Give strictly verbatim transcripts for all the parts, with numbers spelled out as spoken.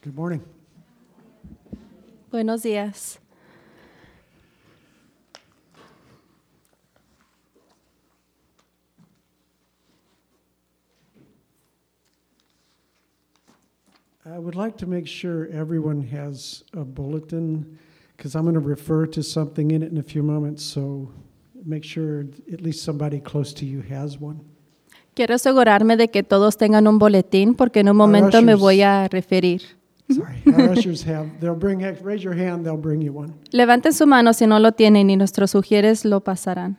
Good morning. Buenos días. I would like to make sure everyone has a bulletin because I'm going to refer to something in it in a few moments, so make sure at least somebody close to you has one. Quiero asegurarme de que todos tengan un boletín porque en un momento me ushers. voy a referir. Sorry. Our ushers have, they'll bring, raise your hand, they'll bring you one. Levanten su mano si no lo tienen y nuestros sugieres lo pasarán.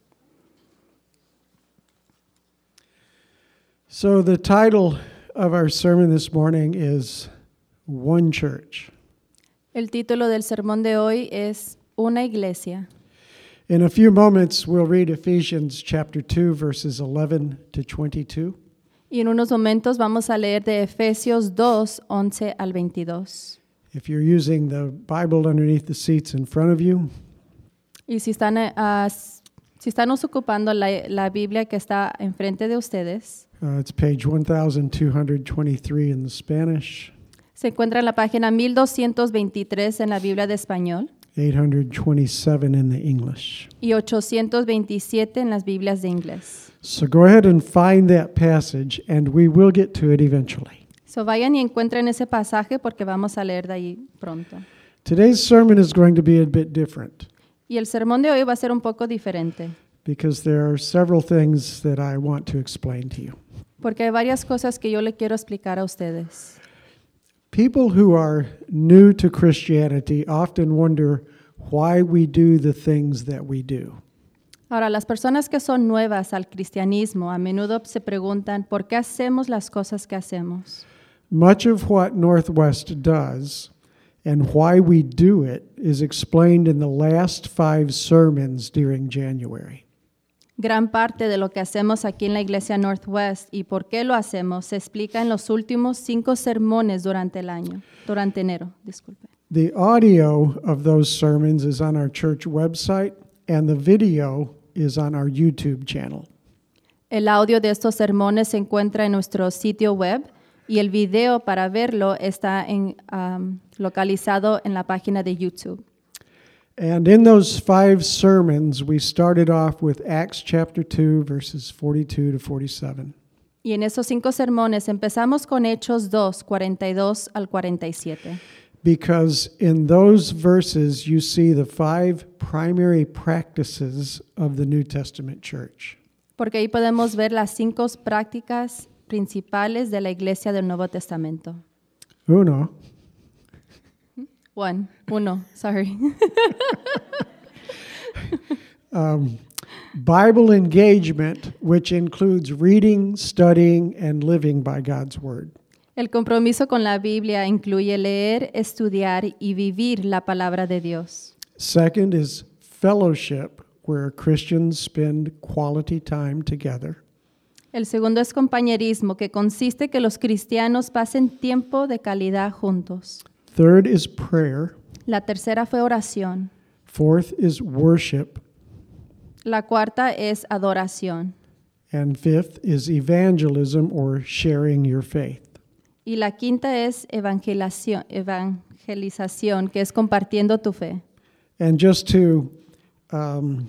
So the title of our sermon this morning is One Church. El título del sermón de hoy es Una iglesia. In a few moments, we'll read Ephesians chapter two, verses eleven to twenty-two. Y en unos momentos vamos a leer de Efesios dos, once al veintidós. If you're using the Bible underneath the seats in front of you, Y si están, uh, si están ocupando la, la Biblia que está enfrente de ustedes, uh, it's page twelve twenty-three in the Spanish, se encuentra en la página mil doscientos veintitrés en la Biblia de español eight twenty-seven in the English. y ochocientos veintisiete en las Biblias de inglés. So go ahead and find that passage, and we will get to it eventually. So vayan y encuentren ese pasaje porque vamos a leer de ahí pronto. Today's sermon is going to be a bit different Y el sermón de hoy va a ser un poco diferente because there are several things that I want to explain to you. porque hay varias cosas que yo le quiero explicar a ustedes. People who are new to Christianity often wonder why we do the things that we do. Ahora, las personas que son nuevas al cristianismo a menudo se preguntan por qué hacemos las cosas que hacemos. Much of what Northwest does and why we do it is explained in the last five sermons during January. Gran parte de lo que hacemos aquí en la iglesia Northwest y por qué lo hacemos se explica en los últimos cinco sermones durante el año, durante enero, disculpe. The audio of those sermons is on our church website, and the video is on our YouTube channel. El audio de estos sermones se encuentra en nuestro sitio web y el video para verlo está en, um, localizado en la página de YouTube. And in those five sermons, we started off with Acts chapter two, verses forty-two to forty-seven. Y en esos cinco sermones empezamos con Hechos dos, cuarenta y dos al cuarenta y siete. Because in those verses, you see the five primary practices of the New Testament church. Porque ahí podemos ver las cinco prácticas principales de la iglesia del Nuevo Testamento. Uno, One, uno, sorry. um, Bible engagement, which includes reading, studying, and living by God's Word. El compromiso con la Biblia incluye leer, estudiar y vivir la palabra de Dios. Second is fellowship, where Christians spend quality time together. El segundo es compañerismo, que consiste que los cristianos pasen tiempo de calidad juntos. Third is prayer. La tercera fue oración. Fourth is worship. La cuarta es adoración. And fifth is evangelism, or sharing your faith. Y la quinta es evangelación, evangelización, que es compartiendo tu fe. And just to um,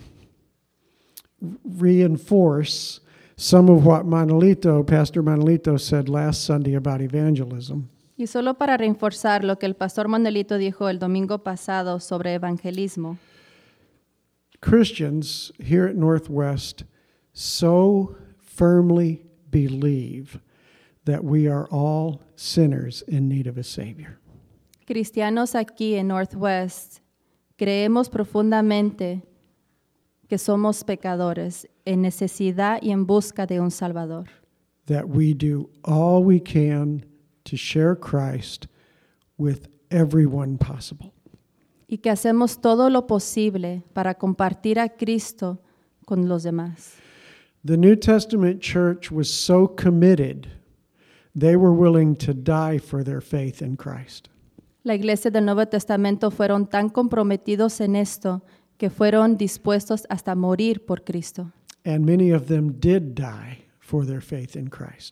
reinforce some of what Manolito, Pastor Manolito said last Sunday about evangelism, Y solo para reforzar lo que el pastor Manuelito dijo el domingo pasado sobre evangelismo, Christians here at Northwest so firmly believe that we are all sinners in need of a Savior. cristianos aquí en Northwest creemos profundamente que somos pecadores en necesidad y en busca de un Salvador. That we do all we can to share Christ with everyone possible. Y que hacemos todo lo posible para compartir a Cristo con los demás. The New Testament church was so committed, they were willing to die for their faith in Christ. La iglesia del Nuevo Testamento fueron tan comprometidos en esto que fueron dispuestos hasta morir por Cristo. And many of them did die for their faith in Christ.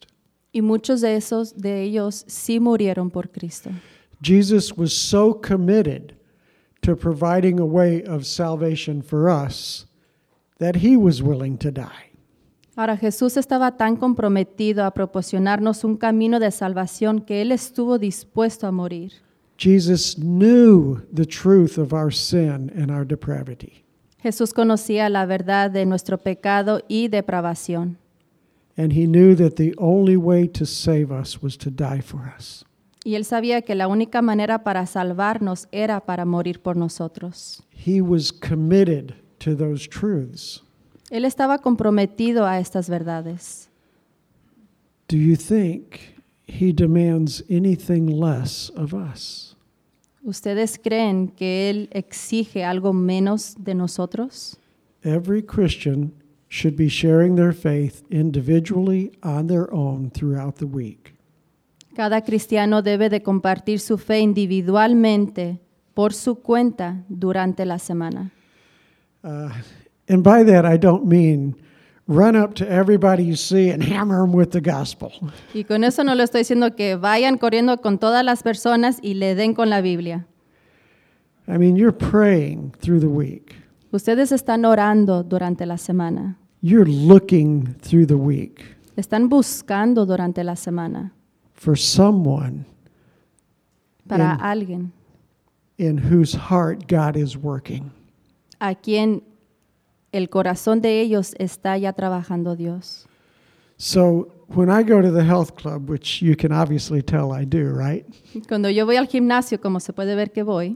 Y muchos de esos de ellos sí murieron por Cristo. Jesus was so committed to providing a way of salvation for us that he was willing to die. Ahora Jesús estaba tan comprometido a proporcionarnos un camino de salvación que Él estuvo dispuesto a morir. Jesus knew the truth of our sin and our depravity. Jesús conocía la verdad de nuestro pecado y depravación. And he knew that the only way to save us was to die for us. Y Él sabía que la única manera para salvarnos era para morir por nosotros. He was committed to those truths. Él estaba comprometido a estas verdades. Do you think he demands anything less of us? ¿Ustedes creen que Él exige algo menos de nosotros? Every Christian should be sharing their faith individually on their own throughout the week. Cada cristiano debe de compartir su fe individualmente por su cuenta durante la semana. Uh, and by that I don't mean run up to everybody you see and hammer them with the gospel. Y con eso no le estoy diciendo que vayan corriendo con todas las personas y le den con la Biblia. I mean, you're praying through the week. Ustedes están orando durante la semana. You're looking through the week Están buscando durante la semana for someone para In- alguien in whose heart God is working. a quien el corazón de ellos está ya trabajando Dios. So when I go to the health club, which you can obviously tell I do, right? Cuando yo voy al gimnasio, como se puede ver que voy,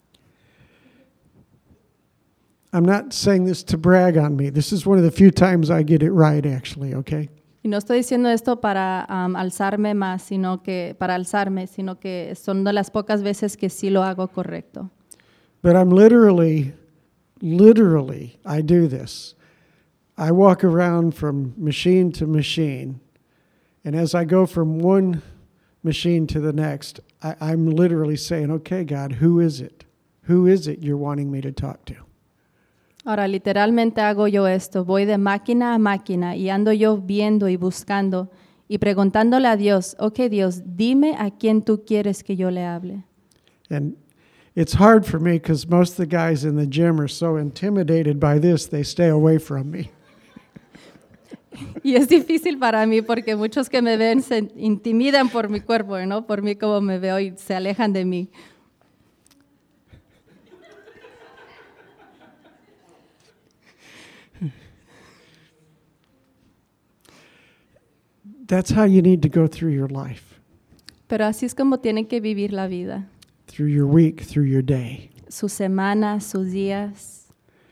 I'm not saying this to brag on me. This is one of the few times I get it right, actually, okay? y no estoy diciendo esto para um, alzarme más, sino que para alzarme, sino que son de las pocas veces que sí lo hago correcto. But I'm literally, literally, I do this. I walk around from machine to machine, and as I go from one machine to the next, I, I'm literally saying, okay, God, who is it? Who is it you're wanting me to talk to? Ahora, literalmente hago yo esto, voy de máquina a máquina y ando yo viendo y buscando y preguntándole a Dios, ok Dios, dime a quién tú quieres que yo le hable. And it's hard for me because most of the guys in the gym are so intimidated by this, they stay away from me. Y es difícil para mí porque muchos que me ven se intimidan por mi cuerpo, ¿no? Por mí como me veo y se alejan de mí. That's how you need to go through your life, Pero así es como tienen que vivir la vida. through your week, through your day. Sus semanas, sus días.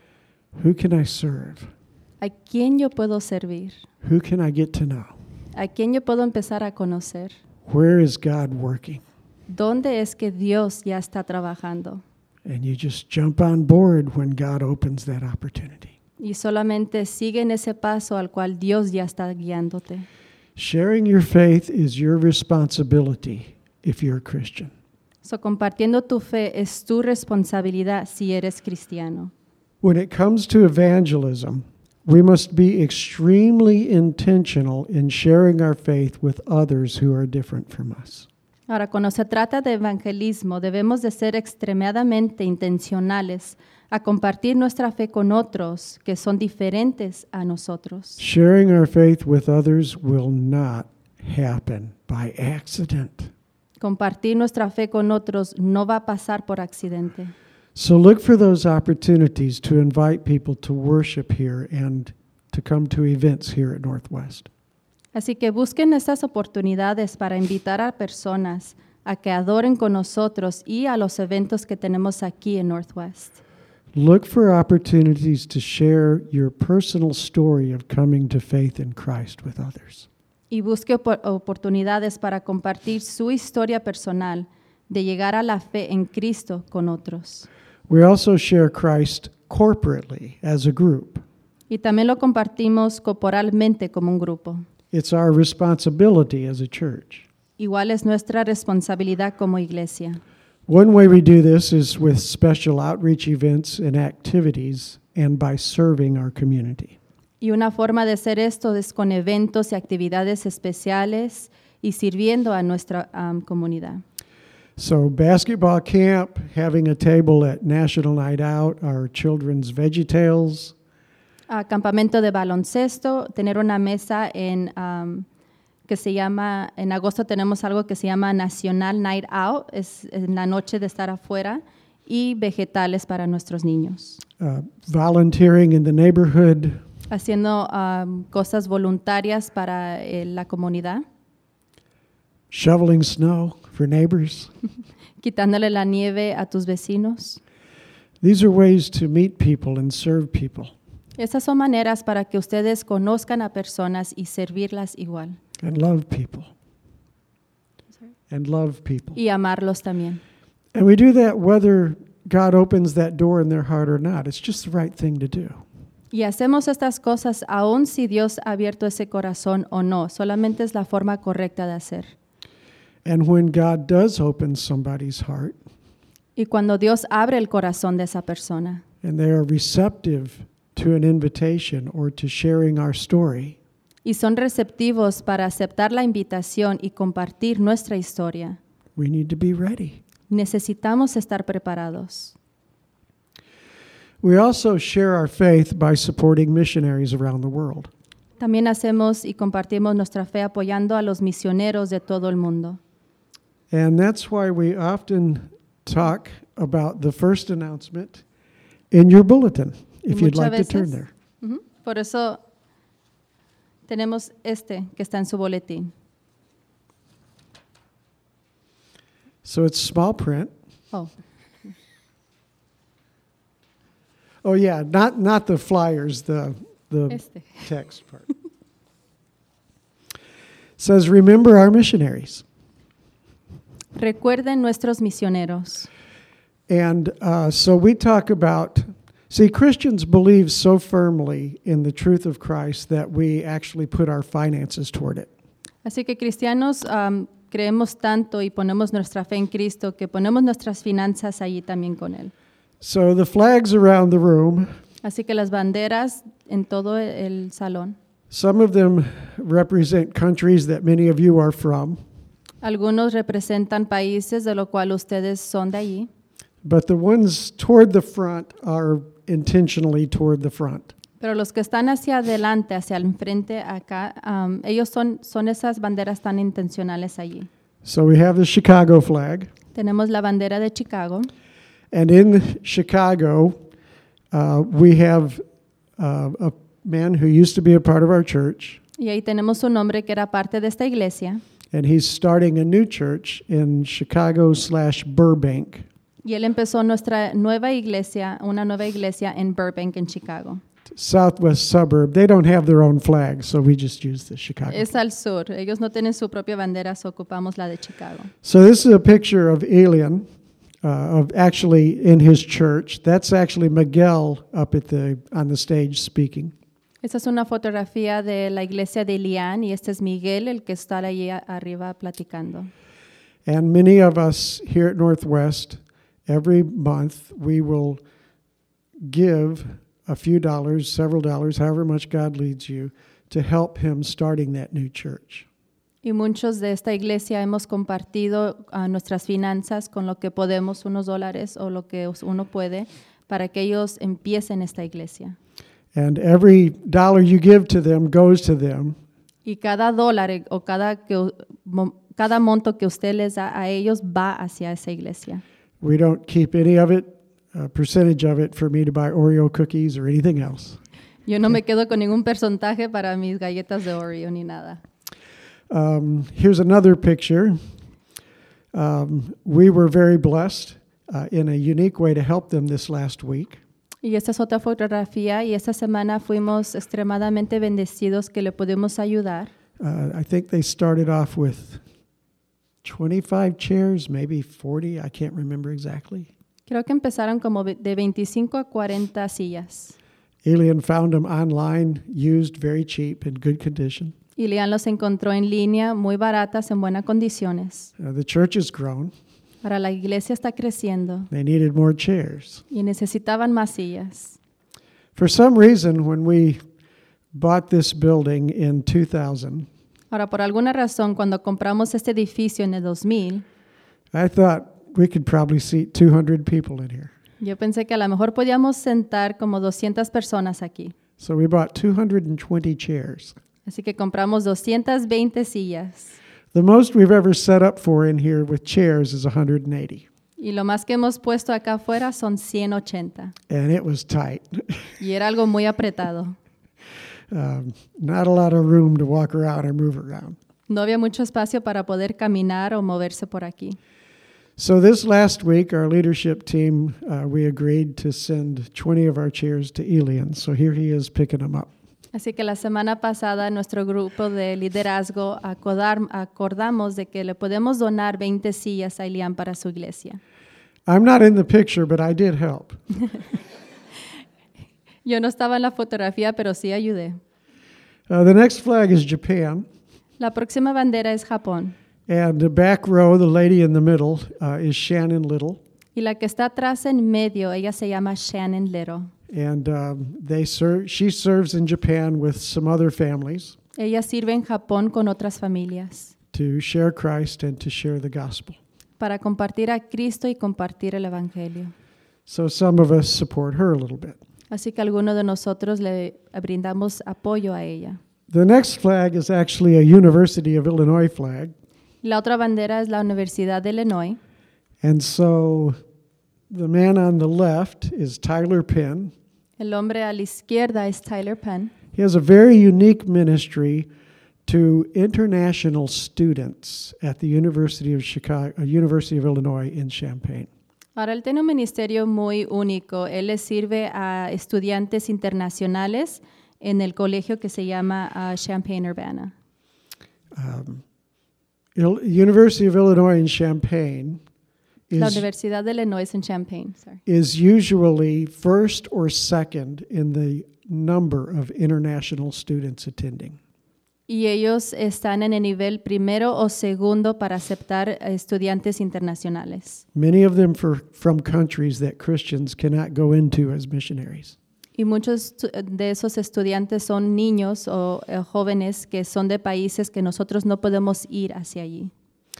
Who can I serve? ¿A quién yo puedo servir? Who can I get to know? ¿A quién yo puedo empezar a conocer? Where is God working? ¿Dónde es que Dios ya está trabajando? And you just jump on board when God opens that opportunity. Y solamente sigue en ese paso al cual Dios ya está guiándote. Sharing your faith is your responsibility if you're a Christian. So, compartiendo tu fe es tu responsabilidad si eres cristiano. When it comes to evangelism, we must be extremely intentional in sharing our faith with others who are different from us. Ahora, cuando se trata de evangelismo, debemos de ser extremadamente intencionales a compartir nuestra fe con otros que son diferentes a nosotros. Sharing our faith with others will not happen by accident. Compartir nuestra fe con otros no va a pasar por accidente. So look for those opportunities to invite people to worship here and to come to events here at Northwest. Así que busquen estas oportunidades para invitar a personas a que adoren con nosotros y a los eventos que tenemos aquí en Northwest. Look for opportunities to share your personal story of coming to faith in Christ with others. Y busque opor- oportunidades para compartir su historia personal de llegar a la fe en Cristo con otros. We also share Christ corporately as a group. Y también lo compartimos corporalmente como un grupo. It's our responsibility as a church. Igual es nuestra responsabilidad como iglesia. One way we do this is with special outreach events and activities and by serving our community. Y una forma de hacer esto es con eventos y actividades especiales y sirviendo a nuestra um, comunidad. So basketball camp, having a table at National Night Out, our children's VeggieTales. Uh, campamento de baloncesto, tener una mesa en um, que se llama, en agosto tenemos algo que se llama National Night Out, es en la noche de estar afuera, y vegetales para nuestros niños. Uh, volunteering in the neighborhood. Haciendo um, cosas voluntarias para eh, la comunidad. Shoveling snow for neighbors. Quitándole la nieve a tus vecinos. These are ways to meet people and serve people. Esas son maneras para que ustedes conozcan a personas y servirlas igual. And love people. And love people. Y amarlos también. And we do that whether God opens that door in their heart or not. It's just the right thing to do. Y hacemos estas cosas aun si Dios ha abierto ese corazón o no. Solamente es la forma correcta de hacer. And when God does open somebody's heart, y cuando Dios abre el corazón de esa persona, and they are receptive to an invitation or to sharing our story, y son receptivos para aceptar la invitación y compartir nuestra historia, we need to be ready. Necesitamos estar preparados. We also share our faith by supporting missionaries around the world. También hacemos y compartimos nuestra fe apoyando a los misioneros de todo el mundo. And that's why we often talk about the first announcement in your bulletin, if you'd like to turn there. Uh-huh. Por eso tenemos este que está en su boletín. So it's small print. Oh. Oh yeah, not not the flyers, the the Este. text part. Says, remember our missionaries. Recuerden nuestros misioneros. And uh, so we talk about, see, Christians believe so firmly in the truth of Christ that we actually put our finances toward it. Así que cristianos um, creemos tanto y ponemos nuestra fe en Cristo que ponemos nuestras finanzas allí también con Él. So the flags around the room, Así que las banderas en todo el salón, some of them represent countries that many of you are from, algunos representan países de lo cual ustedes son de allí, but the ones toward the front are intentionally toward the front. pero los que están hacia adelante, hacia el enfrente acá, um, ellos son, son esas banderas tan intencionales allí. So we have the Chicago flag, Tenemos la bandera de Chicago, and in Chicago, uh, we have uh, a man who used to be a part of our church, y ahí tenemos un hombre que era parte de esta iglesia, and he's starting a new church in Chicago slash Burbank. y él empezó nuestra nueva iglesia, una nueva iglesia en Burbank, en Chicago. Southwest suburb. They don't have their own flag, so we just use the Chicago. Es al sur, ellos no tienen su propia bandera, so ocupamos la de Chicago. So this is a picture of Elian, uh, of actually in his church. That's actually Miguel up at the on the stage speaking. Esta es una fotografía de la iglesia de Elian y este es Miguel, el que está allí a- arriba platicando. And many of us here at Northwest, every month we will give a few dollars, several dollars, however much God leads you, to help him starting that new church. Y muchos de esta iglesia hemos compartido ah, nuestras finanzas con lo que podemos, unos dólares o lo que us- uno puede, para que ellos empiecen esta iglesia. And every dollar you give to them goes to them. Y cada dólar eh, o cada, que, u- mo- cada monto que usted les da a ellos va hacia esa iglesia. We don't keep any of it, a percentage of it, for me to buy Oreo cookies or anything else. Yo no me quedo con ningún porcentaje para mis galletas de Oreo ni nada. Um, here's another picture. Um, we were very blessed uh, in a unique way to help them this last week. Y esta es otra fotografía y esta semana fuimos extremadamente bendecidos que le pudimos ayudar. Uh, I think they started off with twenty-five chairs, maybe forty, I can't remember exactly. Creo que empezaron como ve- de veinticinco a cuarenta sillas. Elian found them online, used, very cheap, in good condition. Y Lian los encontró en línea, muy baratas, en buenas condiciones. Uh, the church has grown. Ahora la iglesia está creciendo They needed more chairs. y necesitaban más sillas. For some reason, when we bought this building in two thousand, Ahora, por alguna razón, cuando compramos este edificio en el dos mil, I thought we could probably seat two hundred people in here. yo pensé que a lo mejor podíamos sentar como doscientas personas aquí. So we bought two hundred twenty chairs. Así que compramos doscientas veinte sillas. The most we've ever set up for in here with chairs is one hundred eighty. Y lo más que hemos puesto acá afuera son ciento ochenta. And it was tight. Y era algo muy apretado. um, not a lot of room to walk around or move around. No había mucho espacio para poder caminar o moverse por aquí. So this last week, our leadership team, uh, we agreed to send twenty of our chairs to Elian. So here he is picking them up. Así que la semana pasada nuestro grupo de liderazgo acordar, acordamos de que le podemos donar veinte sillas a Elian para su iglesia. I'm not in the picture, but I did help. Yo no estaba en la fotografía, pero sí ayudé. Uh, the next flag is Japan. La próxima bandera es Japón. And the back row, the lady in the middle, uh, is Shannon Little. Y la que está atrás en medio, ella se llama Shannon Little. And um, they serve, she serves in Japan with some other families Ella sirve en Japón con otras familias to share Christ and to share the gospel. para compartir a Cristo y compartir el Evangelio. So some of us support her a little bit. Así que algunos de nosotros le brindamos apoyo a ella. The next flag is actually a University of Illinois flag. La otra bandera es la Universidad de Illinois. And so the man on the left is Tyler Penn. El hombre a la izquierda es Tyler Penn. He has a very unique ministry to international students at the University of Chicago, uh, University of Illinois in Champaign. Ahora él tiene un ministerio muy único. Él le sirve a estudiantes internacionales en el colegio que se llama uh, Champaign-Urbana. Um, Il- University of Illinois in Champaign La is, Universidad de Illinois en Champaign. Sorry. is usually first or second in the number of international students attending. Y ellos están en el nivel primero o segundo para aceptar estudiantes internacionales. Many of them for, from countries that Christians cannot go into as missionaries. Y muchos de esos estudiantes son niños o eh, jóvenes que son de países que nosotros no podemos ir hacia allí.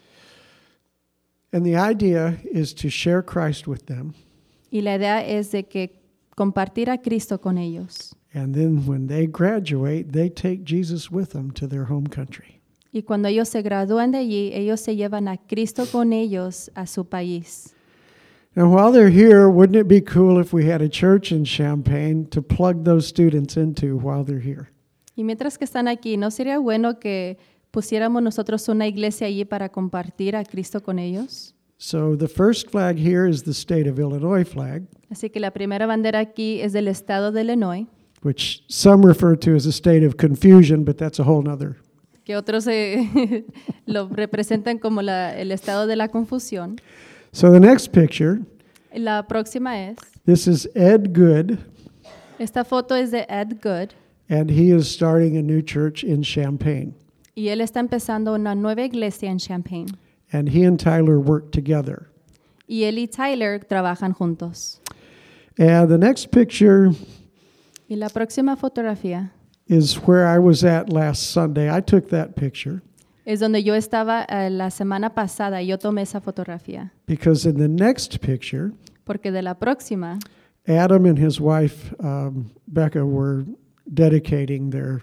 And the idea is to share Christ with them. Y la idea es de que compartir a Cristo con ellos. And then when they graduate, they take Jesus with them to their home country. Y cuando ellos se gradúan de allí, ellos se llevan a Cristo con ellos a su país. And while they're here, wouldn't it be cool if we had a church in Champaign to plug those students into while they're here? Y mientras que están aquí, ¿no sería bueno que pusiéramos nosotros una iglesia allí para compartir a Cristo con ellos? So the first flag here is the state of Illinois flag, Así que la primera bandera aquí es del estado de Illinois, which some refer to as a state of confusion, but that's a whole nother. que otros eh, lo representan como la, el estado de la confusión. So the next picture, La próxima es, this is Ed Good, esta foto es de Ed Good, and he is starting a new church in Champaign. y él está empezando una nueva iglesia en Champaign. And he and Tyler work together. Y él y Tyler trabajan juntos. And the next picture Y la próxima fotografía is where I was at last Sunday. I took that picture es donde yo estaba eh, la semana pasada y yo tomé esa fotografía. because in the next picture, Porque de la próxima, Adam and his wife, um, Becca, were dedicating their,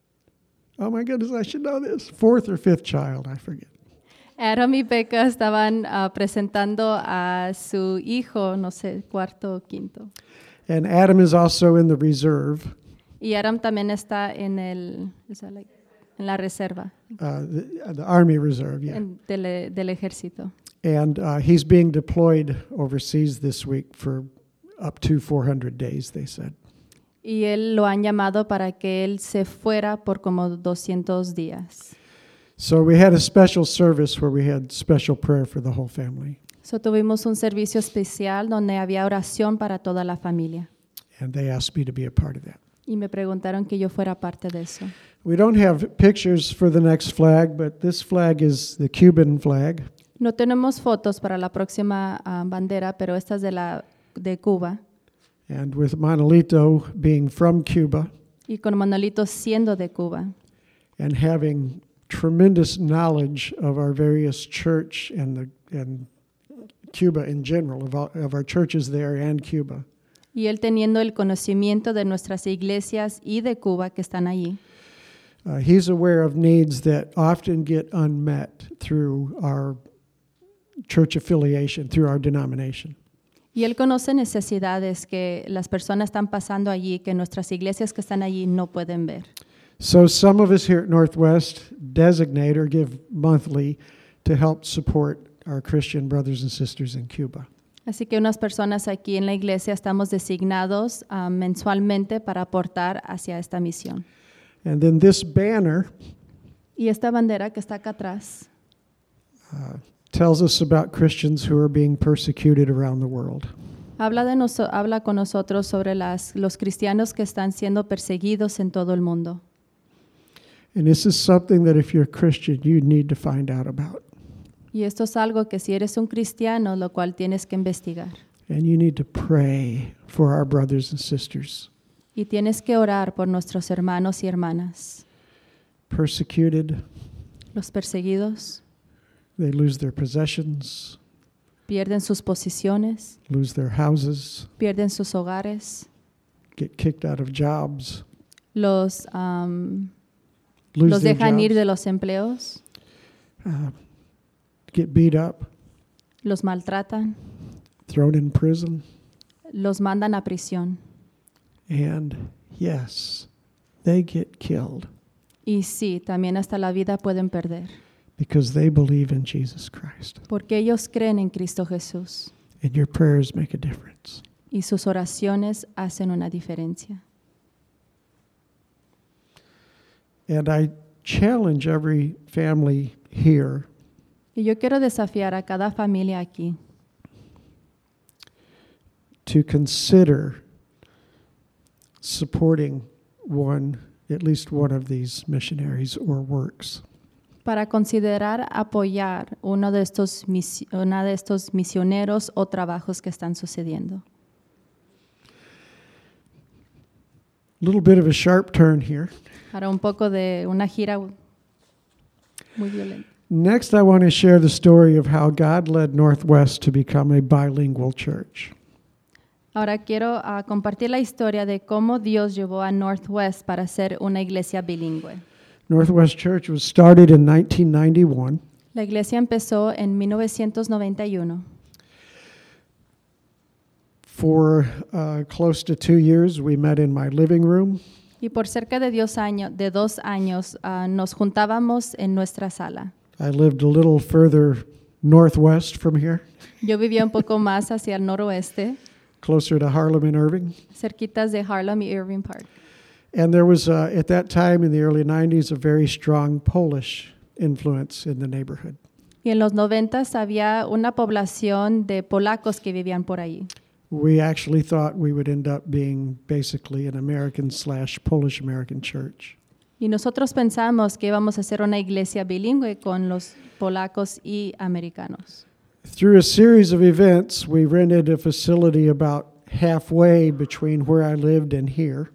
oh my goodness, I should know this, fourth or fifth child, I forget. Adam y Becca estaban uh, presentando a su hijo, no sé, cuarto o quinto. And Adam is also in the reserve, Y Adam también está en, el, is that like- en la reserva uh, the, the Army Reserve, yeah. en- del, del ejército. And uh, he's being deployed overseas this week for up to four hundred days, they said. Y él lo han llamado para que él se fuera por como doscientos días. So we had a special service where we had special prayer for the whole family. So tuvimos un servicio especial donde había oración para toda la familia. And they asked me to be a part of that. Y me preguntaron que yo fuera parte de eso. We don't have pictures for the next flag, but this flag is the Cuban flag. No tenemos fotos para la próxima ah, bandera, pero esta es de, la, de Cuba. And with Manolito being from Cuba, Y con Manuelito siendo de Cuba. and having tremendous knowledge of our various church and the and Cuba in general, of, all, of our churches there and Cuba. Y él teniendo el conocimiento de nuestras iglesias y de Cuba que están allí. Uh, he's aware of needs that often get unmet through our church affiliation, through our denomination. Y él conoce necesidades que las personas están pasando allí, que nuestras iglesias que están allí no pueden ver. So some of us here at Northwest designate or give monthly to help support our Christian brothers and sisters in Cuba. Así que unas personas aquí en la iglesia estamos designados uh, mensualmente para aportar hacia esta misión. And then this banner Y esta bandera que está acá atrás uh, tells us about Christians who are being persecuted around the world. habla, de noso- habla con nosotros sobre las, los cristianos que están siendo perseguidos en todo el mundo. And this is something that if you're a Christian, you need to find out about. Y esto es algo que si eres un cristiano, lo cual tienes que investigar. And you need to pray for our brothers and sisters. Y tienes que orar por nuestros hermanos y hermanas. Persecuted, Los perseguidos they lose their possessions, pierden sus posiciones, lose their houses, pierden sus hogares, get kicked out of jobs, los, um, lose los their dejan ir jobs, de los empleos, uh, get beat up, los maltratan, thrown in prison, los mandan a prisión. and yes, they get killed Y sí, también hasta la vida pueden perder, because they believe in Jesus Christ. porque ellos creen en Cristo Jesús And your prayers make a difference. y sus oraciones hacen una diferencia. And I challenge every family here Y yo quiero desafiar a cada familia aquí to consider supporting one, at least one of these missionaries or works. para considerar apoyar uno de estos, misi- una de estos misioneros o trabajos que están sucediendo. A little bit of a sharp turn here. Para un poco de una gira muy violenta. Next, I want to share the story of how God led Northwest to become a bilingual church. Ahora quiero ah, compartir la historia de cómo Dios llevó a Northwest para ser una iglesia bilingüe. Northwest Church was started in nineteen ninety-one. La iglesia empezó en mil novecientos noventa y uno. For uh, close to two years, we met in my living room. Y por cerca de, Dios año, de dos años ah, nos juntábamos en nuestra sala. I lived a little further northwest from here, Yo vivía un poco más hacia el noroeste, closer to Harlem and Irving. cerquitas de Harlem y Irving Park. And there was, uh, at that time in the early nineties, a very strong Polish influence in the neighborhood. Y en los noventas había una población de polacos que vivían por ahí. We actually thought we would end up being basically an American slash Polish American church. Y nosotros pensamos que íbamos a ser una iglesia bilingüe con los polacos y americanos. Through a series of events, we rented a facility about halfway between where I lived and here.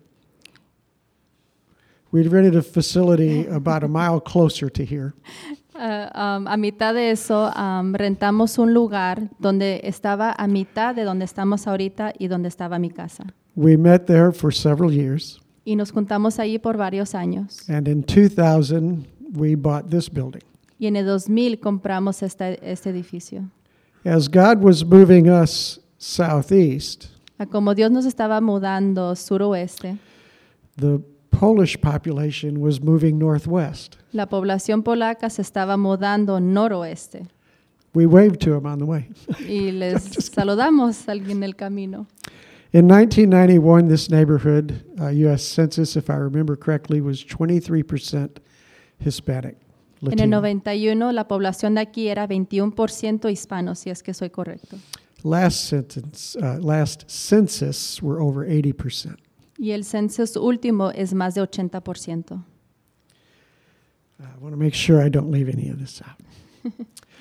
We rented a facility about a mile closer to here. Uh, um, a mitad de eso, um, rentamos un lugar donde estaba a mitad de donde estamos ahorita y donde estaba mi casa. We met there for several years, Y nos juntamos allí por varios años. and in two thousand, we bought this building. Y en el dos mil compramos este, este edificio. As God was moving us southeast, A como Dios nos estaba mudando suroeste, the Polish population was moving northwest. la población polaca se estaba mudando noroeste. We waved to them on the way. Y les saludamos en el camino. In nineteen ninety-one, this neighborhood, uh, U S Census, if I remember correctly, was twenty-three percent Hispanic, En el Latino. noventa y uno, la población de aquí era veintiuno por ciento hispano, si es que soy correcto. Last sentence, uh, last census, were over eighty percent. Y el censo último es más de ochenta por ciento. I want to make sure I don't leave any of this out.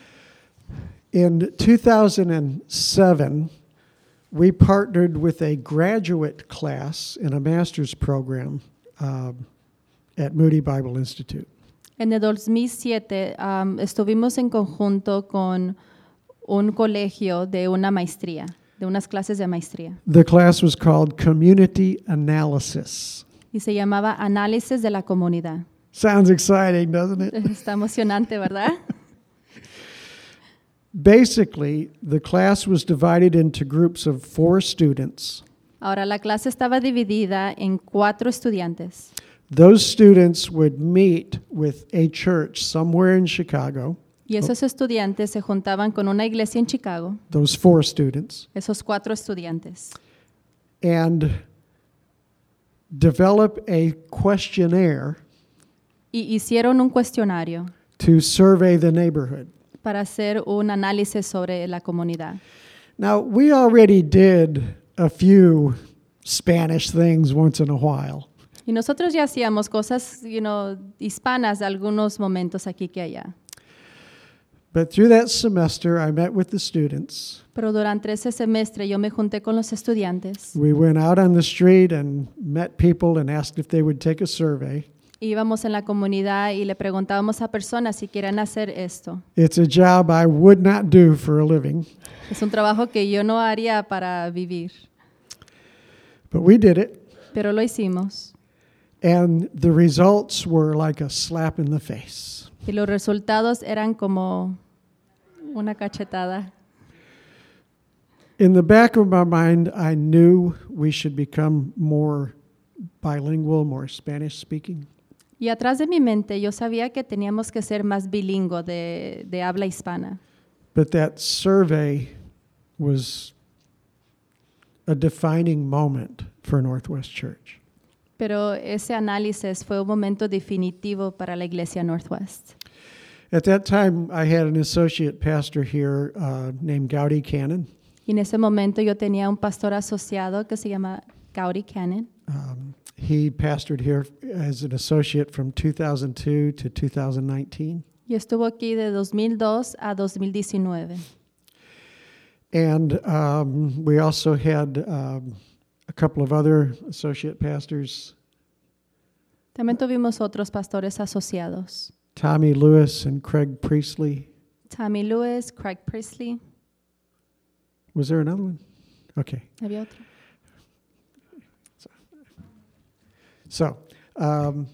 In two thousand seven, we partnered with a graduate class in a master's program um, at Moody Bible Institute. En el dos mil siete um, estuvimos en conjunto con un colegio de una maestría, de unas clases de maestría. The class was called Community Analysis. Y se llamaba Análisis de la Comunidad. Sounds exciting, doesn't it? Está emocionante, ¿verdad? Basically, the class was divided into groups of four students. Ahora, la clase estaba dividida en cuatro estudiantes. Those students would meet with a church somewhere in Chicago, Y esos estudiantes se juntaban con una iglesia en Chicago, those four students, esos cuatro estudiantes, and develop a questionnaire y hicieron un cuestionario to survey the neighborhood. para hacer un análisis sobre la comunidad. Now, we already did a few Spanish things once in a while. Y nosotros ya hacíamos cosas, you know, hispanas algunos momentos aquí que allá. But through that semester, I met with the students. Pero durante ese semestre yo me junté con los estudiantes. We went out on the street and met people and asked if they would take a survey. Íbamos en la comunidad y le preguntábamos a personas si quieren hacer esto. It's a job I would not do for a living, Es un trabajo que yo no haría para vivir, but we did it. pero lo hicimos. And the results were like a slap in the face. Y los resultados eran como una cachetada. In the back of my mind, I knew we should become more bilingual, more Spanish speaking. Y atrás de mi mente yo sabía que teníamos que ser más bilingüe de, de habla hispana. But that survey was a defining moment for Northwest Church. Pero ese análisis fue un momento definitivo para la iglesia Northwest. At that time, I had an associate pastor here uh, named Gowdy Cannon. Y en ese momento yo tenía un pastor asociado que se llama Gowdy Cannon. Um, he pastored here as an associate from two thousand two to two thousand nineteen. Y estuvo aquí de dos mil dos a dos mil diecinueve. And um, we also had um, a couple of other associate pastors, También tuvimos otros pastores asociados. Tommy Lewis and Craig Priestley. Tommy Lewis, Craig Priestley. Was there another one? Okay. Había otro. So, um,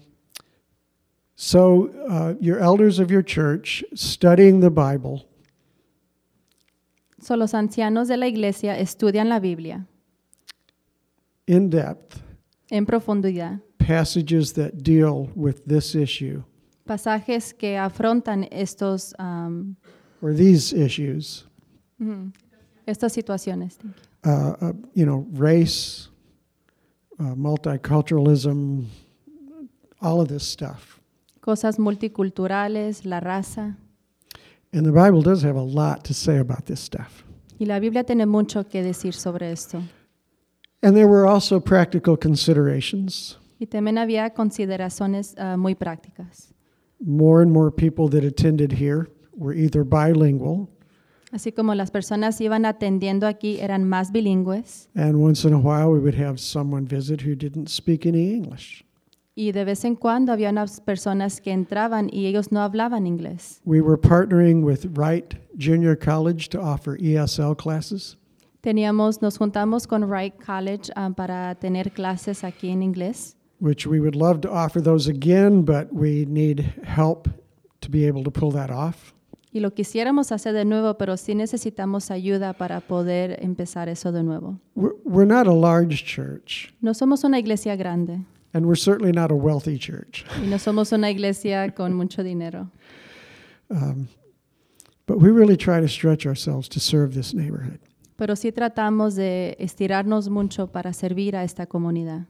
so uh, your elders of your church studying the Bible, So, los ancianos de la iglesia estudian la Biblia in depth, en profundidad. passages that deal with this issue Pasajes que afrontan estos, um, or these issues, ujú, estas situaciones. Thank you. uh, uh, you know, race, uh, multiculturalism, all of this stuff. Cosas multiculturales, la raza. And the Bible does have a lot to say about this stuff. Y la Biblia tiene mucho que decir sobre esto. And there were also practical considerations. Y también había consideraciones uh, muy prácticas. More and more people that attended here were either bilingual, Así como las personas iban atendiendo aquí eran más bilingües and once in a while we would have someone visit who didn't speak any English. y de vez en cuando había unas personas que entraban y ellos no hablaban inglés. We were partnering with Wright Junior College to offer E S L classes. Teníamos, nos juntamos con Wright College um, para tener clases aquí en inglés. Which we would love to offer those again, but we need help to be able to pull that off. Y lo quisiéramos hacer de nuevo, pero sí necesitamos ayuda para poder empezar eso de nuevo. We're, we're not a large church, No somos una iglesia grande and we're certainly not a wealthy church. y no somos una iglesia con mucho dinero. Um, but we really try to stretch ourselves to serve this neighborhood. Pero sí tratamos de estirarnos mucho para servir a esta comunidad.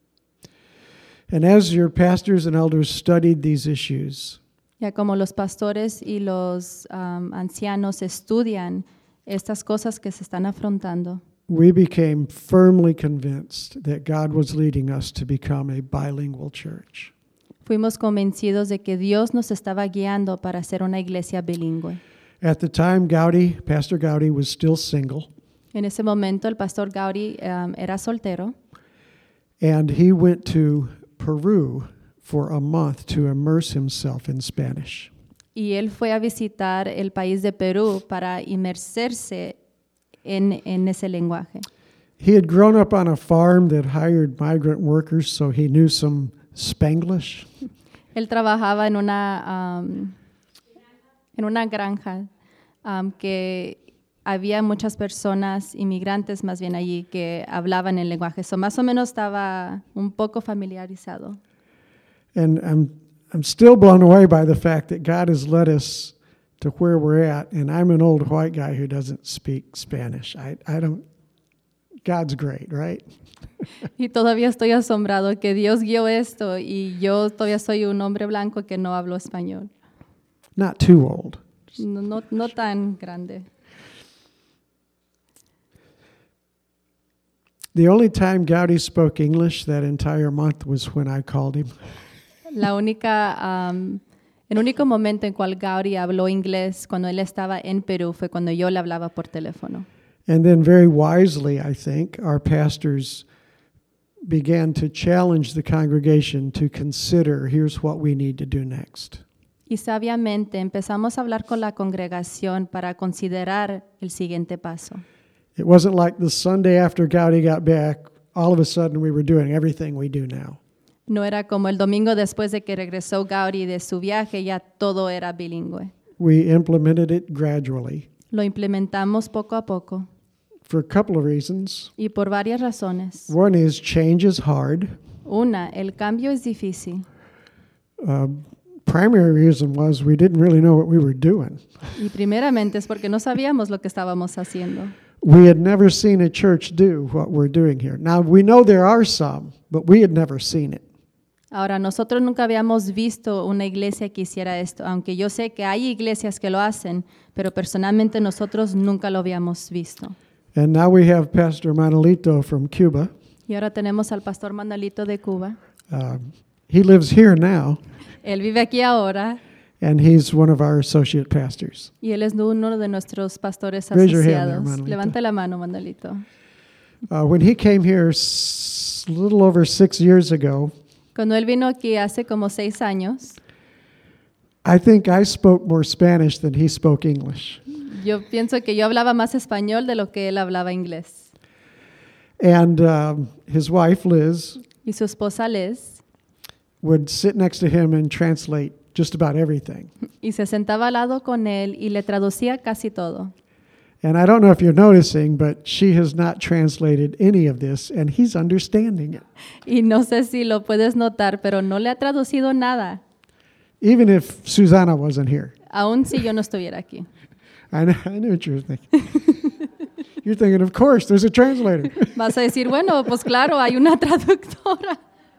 And as your pastors and elders studied these issues, Ya como los pastores y los um, ancianos estudian estas cosas que se están afrontando, we became firmly convinced that God was leading us to become a bilingual church. fuimos convencidos de que Dios nos estaba guiando para ser una iglesia bilingüe. At the time, Gowdy, Pastor Gowdy, was still single, En ese momento el pastor Gowdy um, era soltero and he went to Peru for a month to immerse himself in Spanish. Y él fue a visitar el país de Perú para inmersarse en, en ese lenguaje. He had grown up on a farm that hired migrant workers, so he knew some Spanglish. Él trabajaba en una, um, en una granja um, que había muchas personas, inmigrantes más bien allí, que hablaban el lenguaje. So, más o menos estaba un poco familiarizado. And I'm I'm still blown away by the fact that God has led us to where we're at, and I'm an old white guy who doesn't speak Spanish. I, I don't, God's great, right? Y todavía estoy asombrado que Dios guió esto y yo todavía soy un hombre blanco que no hablo español. Not too old. No, no, no tan grande. The only time Gowdy spoke English that entire month was when I called him. La única, um, el único momento en cual Gowdy habló inglés cuando él estaba en Perú fue cuando yo le hablaba por teléfono. And then very wisely, I think, our pastors began to challenge the congregation to consider, here's what we need to do next. Y sabiamente empezamos a hablar con la congregación para considerar el siguiente paso. It wasn't like the Sunday after Gowdy got back, all of a sudden we were doing everything we do now. No era como el domingo después de que regresó Gowdy de su viaje, ya todo era bilingüe. We implemented it gradually Lo implementamos poco a poco for a couple of reasons. y por varias razones. One is change is hard. Una, el cambio es difícil. Uh, primary reason was we didn't really know what we were doing. Y primeramente es porque no sabíamos lo que estábamos haciendo. We had never seen a church do what we're doing here. Now, we know there are some, but we had never seen it. Ahora, nosotros nunca habíamos visto una iglesia que hiciera esto, aunque yo sé que hay iglesias que lo hacen, pero personalmente nosotros nunca lo habíamos visto. And now we have Pastor Manolito from Cuba. Y ahora tenemos al pastor Manolito de Cuba. Uh, he lives here now, Él vive aquí ahora and he's one of our associate pastors. y él es uno de nuestros pastores Raise your hand there, asociados. Manolito. Levanta la mano, Manolito. Uh, when he came here s- a little over six years ago, Cuando él vino aquí hace como seis años, I think I spoke more Spanish than he spoke English. yo pienso que yo hablaba más español de lo que él hablaba inglés. And um, his wife, Liz, Y su esposa Liz, would sit next to him and translate just about everything. y se sentaba al lado con él y le traducía casi todo. And I don't know if you're noticing, but she has not translated any of this, and he's understanding it. Y no sé si lo puedes notar, pero no le ha traducido nada, Even if Susanna wasn't here. aun si yo no estuviera aquí. I know, I know what you're thinking. You're thinking, of course, there's a translator. Vas a decir, bueno, pues claro, hay una traductora.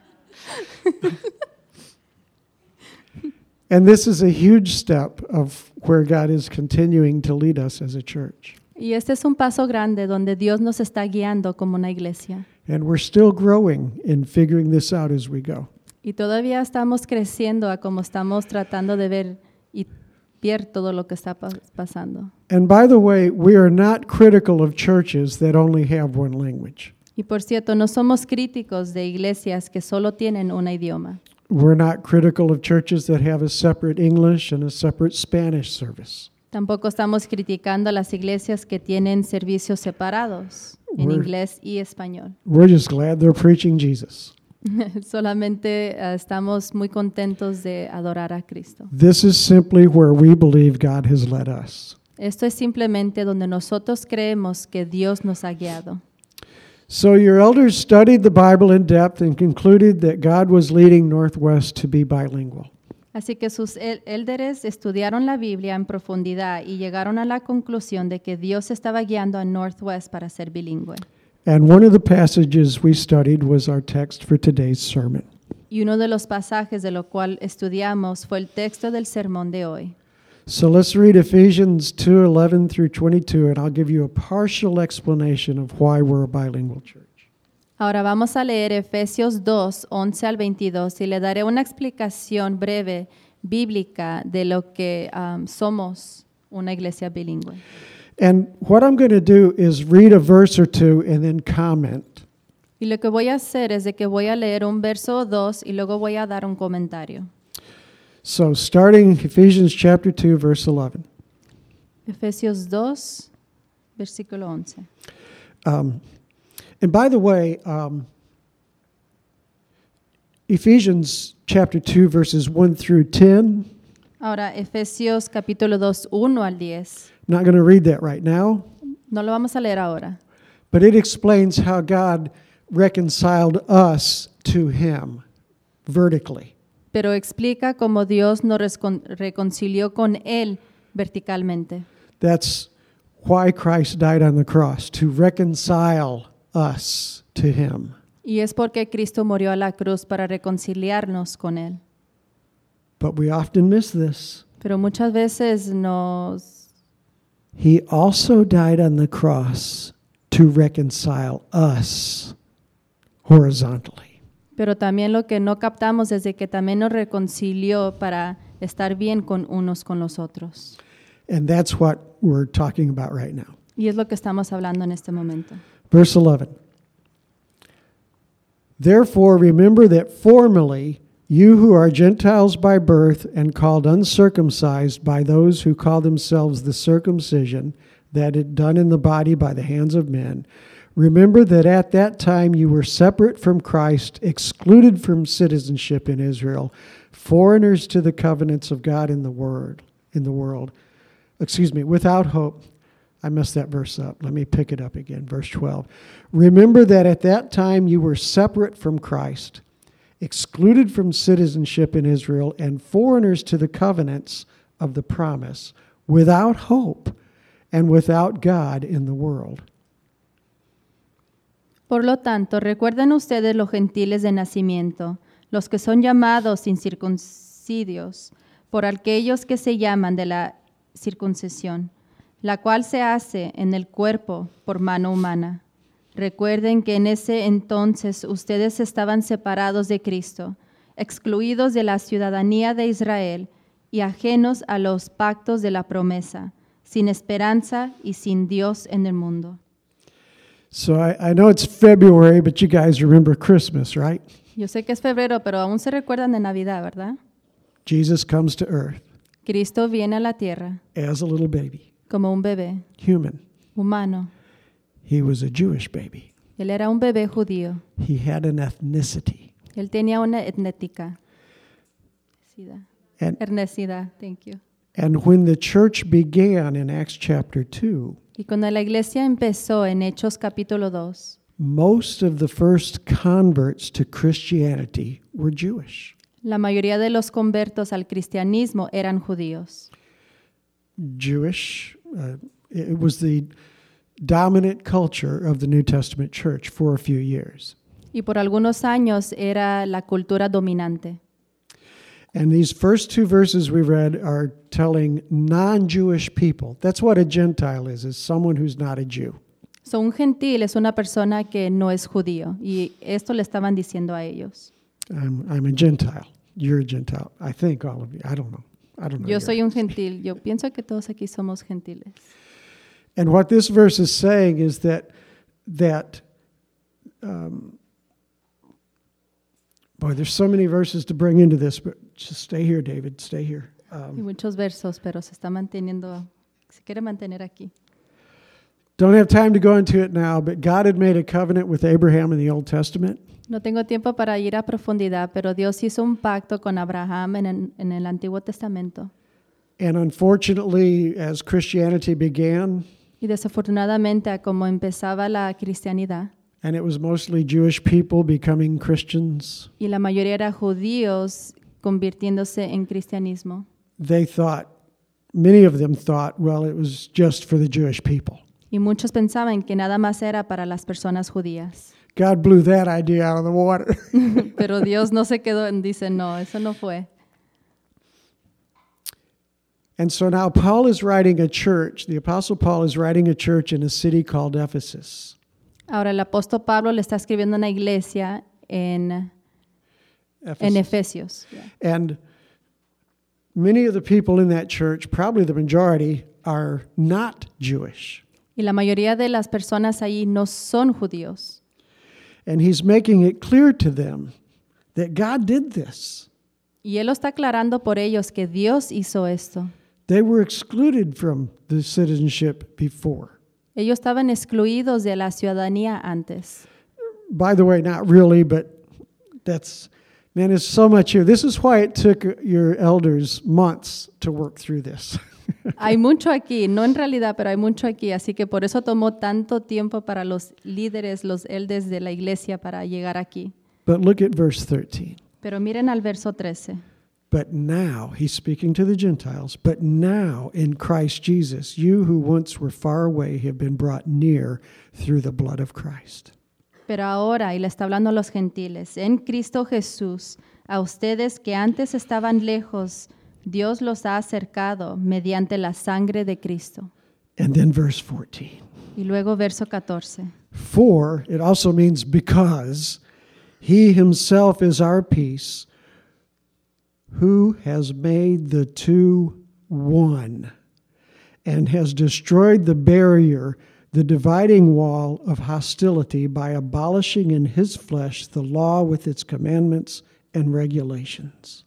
And this is a huge step of where God is continuing to lead us as a church. Y este es un paso grande donde Dios nos está guiando como una iglesia. And we're still growing in figuring this out as we go. Y todavía estamos creciendo a como estamos tratando de ver y ver todo lo que está pa- pasando. And by the way, we are not critical of churches that only have one language. Y por cierto, no somos críticos de iglesias que solo tienen un idioma. We're not critical of churches that have a separate English and a separate Spanish service. Tampoco estamos criticando a las iglesias que tienen servicios separados en We're- inglés y español. We're just glad they're preaching Jesus. Solamente eh, estamos muy contentos de adorar a Cristo. This is simply where we believe God has led us. Esto es simplemente donde nosotros creemos que Dios nos ha guiado. So your elders studied the Bible in depth and concluded that God was leading Northwest to be bilingual. Así que sus el- élderes estudiaron la Biblia en profundidad y llegaron a la conclusión de que Dios estaba guiando a Northwest para ser bilingüe. And one of the passages we studied was our text for today's sermon. Y uno de los pasajes de lo cual estudiamos fue el texto del sermón de hoy. So let's read Ephesians two eleven through twenty-two, and I'll give you a partial explanation of why we're a bilingual church. Ahora vamos a leer Efesios dos, once al veintidós y le daré una explicación breve bíblica de lo que um, somos una iglesia bilingüe. And what I'm going to do is read a verse or two and then comment Y lo que voy a hacer es de que voy a leer un verso o dos y luego voy a dar un comentario. So starting Ephesians chapter two, verse eleven. Efesios dos, versículo once. Um, and by the way, um, Ephesians chapter two, verses one through ten. Ahora, Efesios capítulo dos, uno al diez. Not going to read that right now, No lo vamos a leer ahora, but it explains how God reconciled us to Him vertically. pero explica cómo Dios nos rescon- reconcilió con Él verticalmente. That's why Christ died on the cross, to reconcile us to Him. Y es porque Cristo murió a la cruz para reconciliarnos con Él. But we often miss this. Pero muchas veces nos... He also died on the cross to reconcile us horizontally. Pero también lo que no captamos es de que también nos reconcilió para estar bien con unos con los otros. And that's what we're talking about right now. Y es lo que estamos hablando en este momento. Verse eleven. Therefore, remember that formerly you who are Gentiles by birth and called uncircumcised by those who call themselves the circumcision that is done in the body by the hands of men, remember that at that time you were separate from Christ, excluded from citizenship in Israel, foreigners to the covenants of God in the word, in the world. Excuse me, without hope. I messed that verse up. Let me pick it up again. Verse twelve. Remember that at that time you were separate from Christ, excluded from citizenship in Israel, and foreigners to the covenants of the promise, without hope and without God in the world. Por lo tanto, recuerden ustedes los gentiles de nacimiento, los que son llamados incircuncidios, por aquellos que se llaman de la circuncisión, la cual se hace en el cuerpo por mano humana. Recuerden que en ese entonces ustedes estaban separados de Cristo, excluidos de la ciudadanía de Israel y ajenos a los pactos de la promesa, sin esperanza y sin Dios en el mundo. So I, I know it's February, but you guys remember Christmas, right? Yo sé que es febrero, pero aún se recuerdan de Navidad, ¿verdad? Jesus comes to earth Cristo viene a la tierra as a little baby, como un bebé human. humano. He was a Jewish baby. Él era un bebé judío. He had an ethnicity. Él tenía una etnética. And, Etnicidad, thank you. and when the church began in Acts chapter two, Y cuando la iglesia empezó en Hechos capítulo dos, most of the first converts to Christianity were Jewish. la mayoría de los convertos al cristianismo eran judíos. Jewish, uh, it was the dominant culture of the New Testament church for a few years. Y por algunos años era la cultura dominante. And these first two verses we read are telling non-Jewish people. That's what a Gentile is, is someone who's not a Jew. So, un gentil es una persona que no es judío. Y esto le estaban diciendo a ellos. I'm, I'm a Gentile. You're a Gentile. I think all of you. I don't know. I don't know. Yo your- soy un gentil. Yo pienso que todos aquí somos gentiles. And what this verse is saying is that, that um, boy, there's so many verses to bring into this, but just stay here, David, stay here. Hay Um, muchos versos, pero se está manteniendo, se quiere mantener aquí. don't have time to go into it now, but God had made a covenant with Abraham in the Old Testament. No tengo tiempo para ir a profundidad, pero Dios hizo un pacto con Abraham en el, en el Antiguo Testamento. And unfortunately, as Christianity began, Y desafortunadamente, a como empezaba la cristianidad, and it was mostly Jewish people becoming Christians, y la mayoría eran judíos convirtiéndose en cristianismo, they thought, many of them thought, well, it was just for the Jewish people. y muchos pensaban que nada más era para las personas judías. God blew that idea out of the water. Pero Dios no se quedó, dice, no, eso no fue. And so now Paul is writing a church, the Apostle Paul is writing a church in a city called Ephesus. Ahora el apóstol Pablo le está escribiendo una iglesia en, en Ephesus. Efesios. And many of the people in that church, probably the majority, are not Jewish. Y la mayoría de las personas ahí no son judíos. And he's making it clear to them that God did this. Y él lo está aclarando por ellos que Dios hizo esto. They were excluded from the citizenship before. Ellos estaban excluidos de la ciudadanía antes. By the way, not really, but that's, man, there's so much here. This is why it took your elders months to work through this. Hay mucho aquí, no en realidad, pero hay mucho aquí, así que por eso tomó tanto tiempo para los líderes, los elders de la iglesia para llegar aquí. But look at verse thirteen. Pero miren al verso trece. But now, he's speaking to the Gentiles, but now in Christ Jesus, you who once were far away have been brought near through the blood of Christ. Pero ahora, y le está hablando a los gentiles, en Cristo Jesús, a ustedes que antes estaban lejos, Dios los ha acercado mediante la sangre de Cristo. And then verse fourteen. Y luego verso catorce. For, it also means because, he himself is our peace, who has made the two one, and has destroyed the barrier, the dividing wall of hostility, by abolishing in his flesh the law with its commandments and regulations.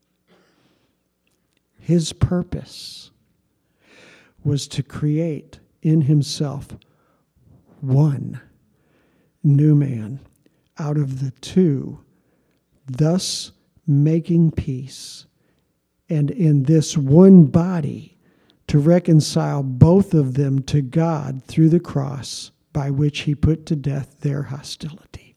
His purpose was to create in himself one new man out of the two, thus making peace, and in this one body to reconcile both of them to God through the cross, by which he put to death their hostility.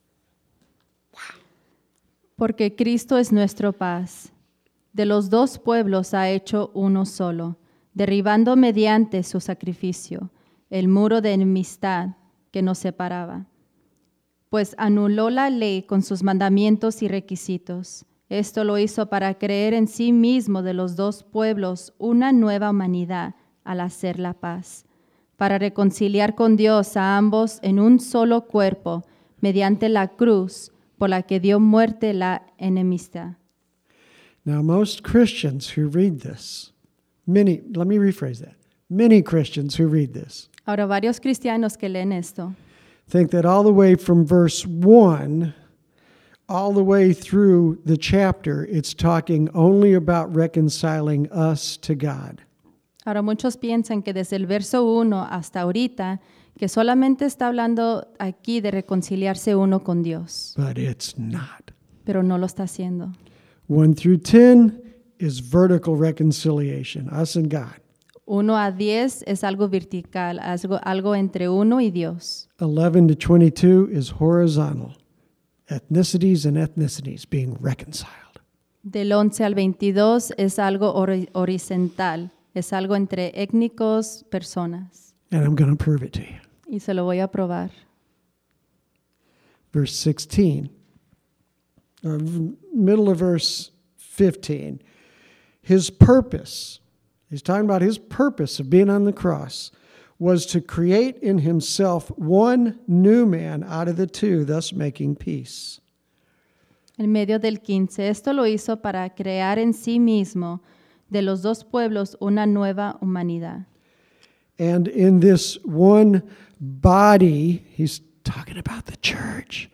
Porque Cristo es nuestro paz. De los dos pueblos ha hecho uno solo, derribando mediante su sacrificio el muro de enemistad que nos separaba. Pues anuló la ley con sus mandamientos y requisitos. Esto lo hizo para creer en sí mismo de los dos pueblos una nueva humanidad al hacer la paz, para reconciliar con Dios a ambos en un solo cuerpo mediante la cruz por la que dio muerte la enemistad. Now, most Christians who read this, many, let me rephrase that, many Christians who read this, Ahora, varios cristianos que leen esto think that all the way from verse one, all the way through the chapter, it's talking only about reconciling us to God. Ahora muchos piensan que desde el verso uno hasta ahorita, que solamente está hablando aquí de reconciliarse uno con Dios, But it's not. pero no lo está haciendo. one through ten is vertical reconciliation, us and God. uno a diez es algo vertical, algo, algo entre uno y Dios. eleven to twenty-two is horizontal, ethnicities and ethnicities being reconciled. Del once al veintidós es algo hori- horizontal, es algo entre étnicos, personas. And I'm going to prove it to you. Y se lo voy a probar. Verse sixteen, or middle of verse fifteen. His purpose, he's talking about his purpose of being on the cross, was to create in himself one new man out of the two, thus making peace. En medio del quince, esto lo hizo para crear en sí mismo de los dos pueblos una nueva humanidad. And in this one body, he's talking about the church.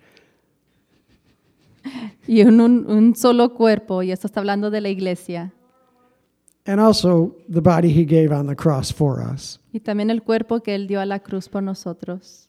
Y en un, un solo cuerpo, y esto está hablando de la iglesia. And also the body he gave on the cross for us. Y también el cuerpo que Él dio a la cruz por nosotros.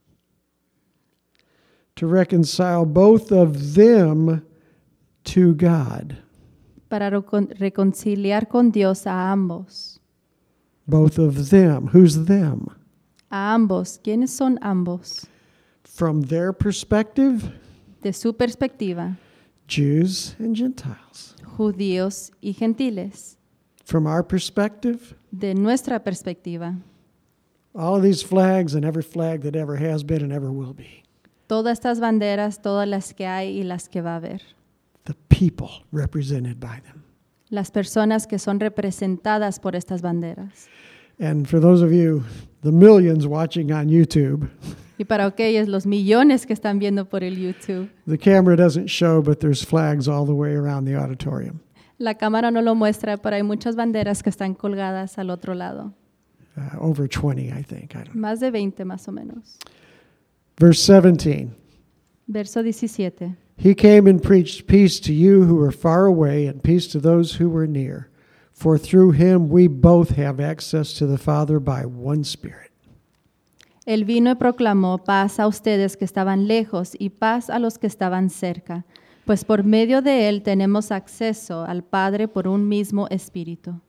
To reconcile both of them to God. Para recon- reconciliar con Dios a ambos. Both of them. Who's them? A ambos. ¿Quiénes son ambos? From their perspective, De su perspectiva, Jews and Gentiles. judíos y gentiles. From our perspective, De nuestra perspectiva, all of these flags and every flag that ever has been and ever will be. todas estas banderas, todas las que hay y las que va a haber. The people represented by them. Las personas que son representadas por estas banderas. And for those of you, the millions watching on YouTube, Y para aquellos, los millones que están viendo por el YouTube, the camera doesn't show, but there's flags all the way around the auditorium. la cámara no lo muestra, pero hay muchas banderas que están colgadas al otro lado. Uh, over twenty, I think. I don't know. Más de veinte más o menos. Verse seventeen. Verso diecisiete. He came and preached peace to you who were far away and peace to those who were near. For through him we both have access to the Father by one Spirit. Él vino y proclamó paz a ustedes que estaban lejos y paz a los que estaban cerca, pues por medio de él tenemos acceso al Padre por un mismo Espíritu.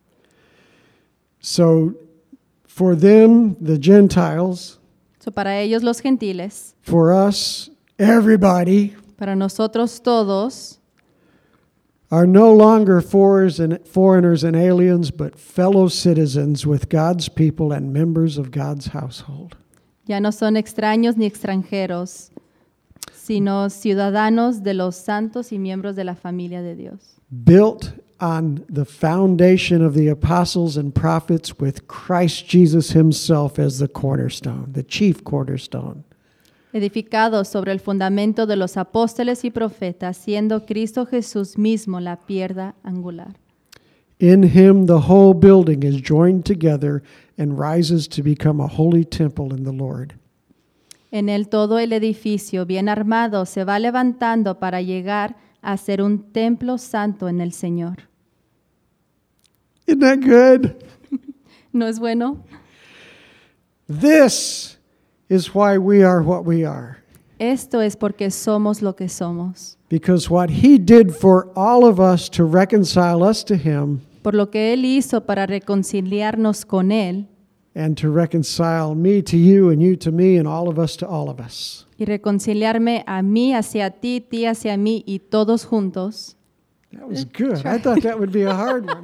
So for them, the Gentiles, So, para ellos los gentiles, for us, everybody, para nosotros todos, are no longer foreigners and, foreigners and aliens, but fellow citizens with God's people and members of God's household. ya no son extraños ni extranjeros, sino ciudadanos de los santos y miembros de la familia de Dios. Built on the foundation of the apostles and prophets with Christ Jesus himself as the cornerstone, the chief cornerstone. Edificados sobre el fundamento de los apóstoles y profetas, siendo Cristo Jesús mismo la piedra angular. In him the whole building is joined together and rises to become a holy temple in the Lord. En él todo el edificio bien armado se va levantando para llegar a ser un templo santo en el Señor. Isn't that good? ¿No es bueno? This is why we are what we are. Esto es porque somos lo que somos. Because what he did for all of us to reconcile us to him Por lo que Él hizo para reconciliarnos con Él and to reconcile me to you and you to me and all of us to all of us. y reconciliarme a mí hacia ti, ti hacia mí y todos juntos. That was good. I thought that would be a hard one.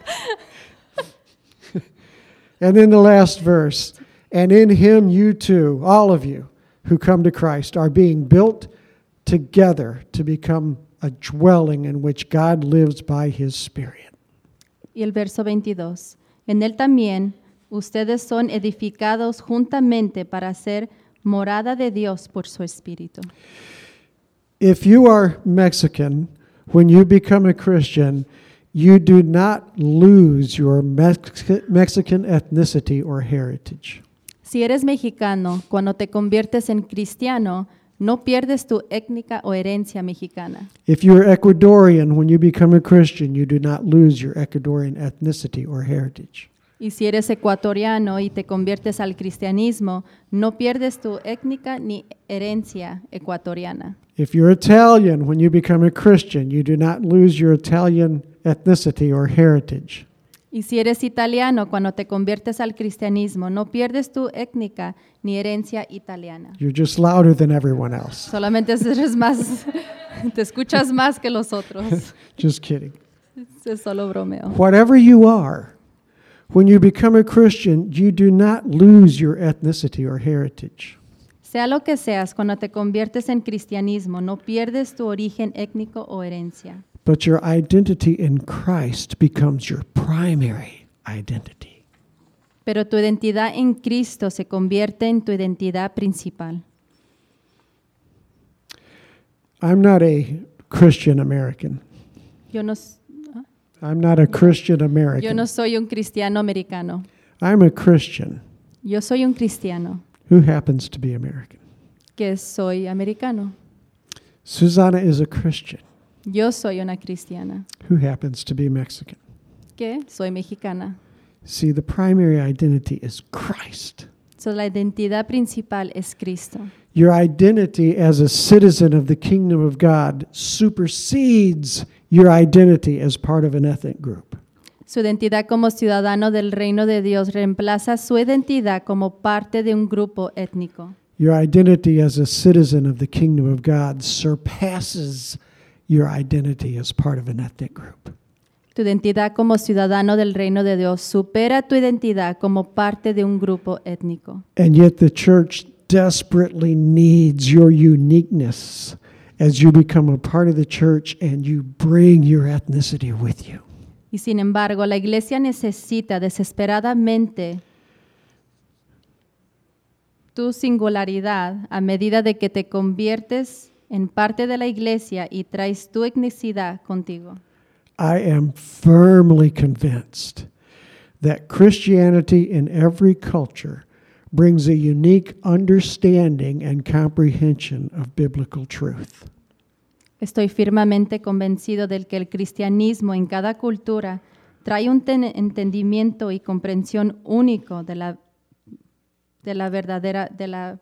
And then the last verse. And in him you too, all of you who come to Christ, are being built together to become a dwelling in which God lives by his Spirit. Y el verso veintidós. En Él también ustedes son edificados juntamente para ser morada de Dios por su Espíritu. If you are Mexican, when you become a Christian, you do not lose your Mex- Mexican ethnicity or heritage. Si eres mexicano, cuando te conviertes en cristiano, no pierdes tu étnica o herencia mexicana. If you're Ecuadorian, when you become a Christian, you do not lose your Ecuadorian ethnicity or heritage. Y si eres ecuatoriano y te conviertes al cristianismo, no pierdes tu étnica ni herencia ecuatoriana. If you're Italian, when you become a Christian, you do not lose your Italian ethnicity or heritage. Y si eres italiano, cuando te conviertes al cristianismo, no pierdes tu étnica ni herencia italiana. You're just louder than everyone else. Solamente eres más, te escuchas más que los otros. Just kidding. Es solo bromeo. Whatever you are, when you become a Christian, you do not lose your ethnicity or heritage. Sea lo que seas, cuando te conviertes en cristianismo, no pierdes tu origen étnico o herencia. But your identity in Christ becomes your primary identity. Pero tu identidad en Cristo se convierte en tu identidad principal. I'm not a Christian American. Yo no, I'm not a Christian yo American. no soy un cristiano americano. I'm a Christian Yo soy un cristiano who happens to be American. que soy americano. Susanna is a Christian Yo soy una cristiana who happens to be Mexican. que soy mexicana. See, the primary identity is Christ. So, la identidad principal es Cristo. Your identity as a citizen of the kingdom of God supersedes your identity as part of an ethnic group. Su identidad como ciudadano del reino de Dios reemplaza su identidad como parte de un grupo étnico. Your identity as a citizen of the kingdom of God surpasses your identity as part of an ethnic group. Tu identidad como ciudadano del reino de Dios supera tu identidad como parte de un grupo étnico. And yet the church desperately needs your uniqueness as you become a part of the church and you bring your ethnicity with you. Y sin embargo, la iglesia necesita desesperadamente tu singularidad a medida de que te conviertes en parte de la iglesia y traes tu etnicidad contigo. I am firmly convinced that Christianity in every culture brings a unique understanding and comprehension of biblical truth. Estoy firmemente convencido de que el cristianismo en cada cultura trae un ten- entendimiento y comprensión único de la, de la verdadera, de la,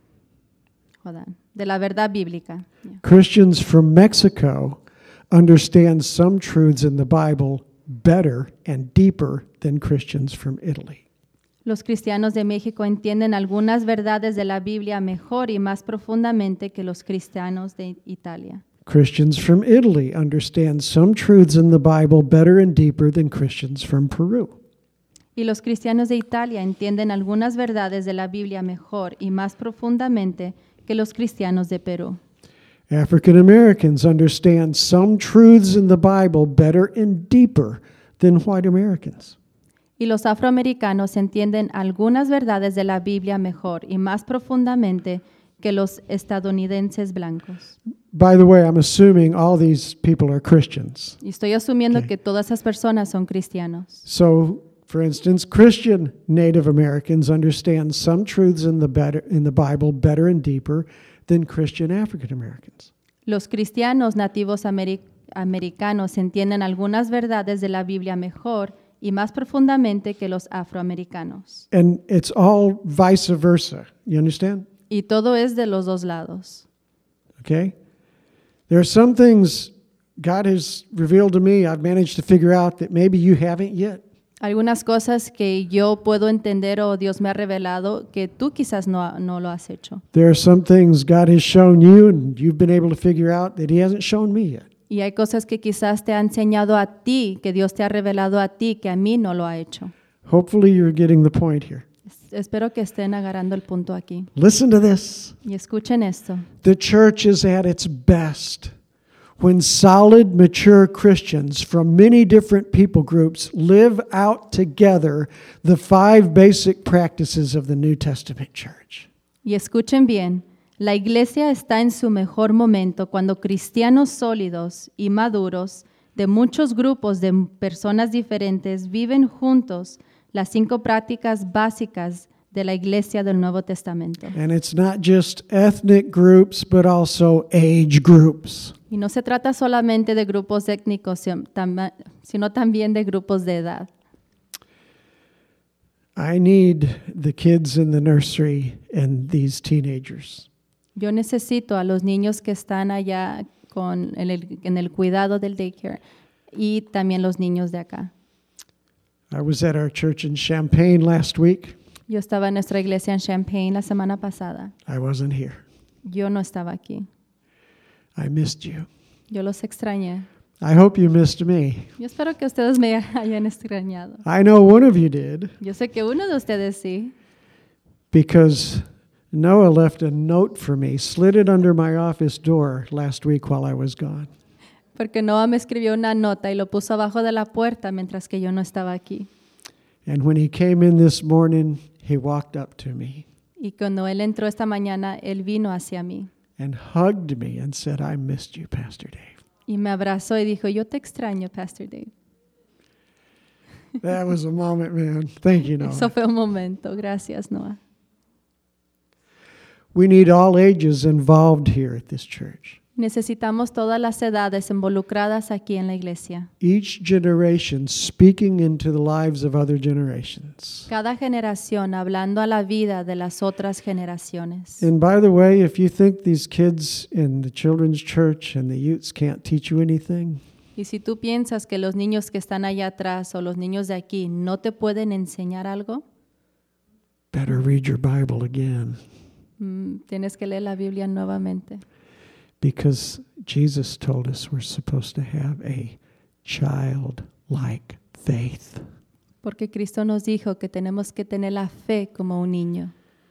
hold on, de la verdad bíblica. Yeah. Christians from Mexico understand some truths in the Bible better and deeper than Christians from Italy. Los cristianos de México entienden algunas verdades de la Biblia mejor y más profundamente que los cristianos de Italia. Christians from Italy understand some truths in the Bible better and deeper than Christians from Peru. Y los cristianos de Italia entienden algunas verdades de la Biblia mejor y más profundamente que los cristianos de Perú. African Americans understand some truths in the Bible better and deeper than white Americans. Y los afroamericanos entienden algunas verdades de la Biblia mejor y más profundamente que los estadounidenses blancos. By the way, I'm assuming all these people are Christians. Y estoy asumiendo Okay. que todas esas personas son cristianos. So, for instance, Christian Native Americans understand some truths in the better in the Bible better and deeper than Christian African Americans. Los cristianos nativos ameri- americanos entienden algunas verdades de la Biblia mejor y más profundamente que los afroamericanos. And it's all vice versa. You understand? Y todo es de los dos lados. Okay? There are some things God has revealed to me, I've managed to figure out that maybe you haven't yet. Algunas cosas que yo puedo entender o Dios me ha revelado que tú quizás no, no lo has hecho. There are some things God has shown you and you've been able to figure out that He hasn't shown me yet. Y hay cosas que quizás te ha enseñado a ti, que Dios te ha revelado a ti, que a mí no lo ha hecho. Hopefully, you're getting the point here. Es- Espero que estén agarrando el punto aquí. Listen to this. Y escuchen esto. The church is at its best when solid, mature Christians from many different people groups live out together the five basic practices of the New Testament church. Y escuchen bien, la iglesia está en su mejor momento cuando cristianos sólidos y maduros de muchos grupos de personas diferentes viven juntos las cinco prácticas básicas de la iglesia del Nuevo Testamento. And it's not just ethnic groups, but also age groups. Y no se trata solamente de grupos étnicos, sino tam- sino también de grupos de edad. I need the kids in the nursery and these teenagers. Yo necesito a los niños que están allá con, en, el, en el cuidado del daycare y también los niños de acá. I was at our church in Champaign last week. Yo estaba en nuestra iglesia en Champaign la semana pasada. I wasn't here. Yo no estaba aquí. I missed you. Yo los extrañé. I hope you missed me. Yo espero que ustedes me hayan extrañado. I know one of you did Yo sé que uno de ustedes sí, because Noah left a note for me, slid it under my office door last week while I was gone. porque Noah me escribió una nota y lo puso abajo de la puerta mientras que yo no estaba aquí. And when he came in this morning, he walked up to me Y cuando él entró esta mañana, él vino hacia mí and hugged me and said, I missed you, Pastor Dave. y me abrazó y dijo, yo te extraño, Pastor Dave. That was a moment, man. Thank you, Eso Noah. fue un momento. Gracias, Noah. We need all ages involved here at this church. Necesitamos todas las edades involucradas aquí en la iglesia. Each generation speaking into the lives of other generations. Cada generación hablando a la vida de las otras generaciones. And by the way, if you think these kids in the children's church and the youths can't teach you anything, Y si tú piensas que los niños que están allá atrás o los niños de aquí no te pueden enseñar algo, better read your Bible again. mm, tienes que leer la Biblia nuevamente. Because Jesus told us we're supposed to have a childlike faith. Porque Cristo nos dijo que tenemos que tener la fe como un niño.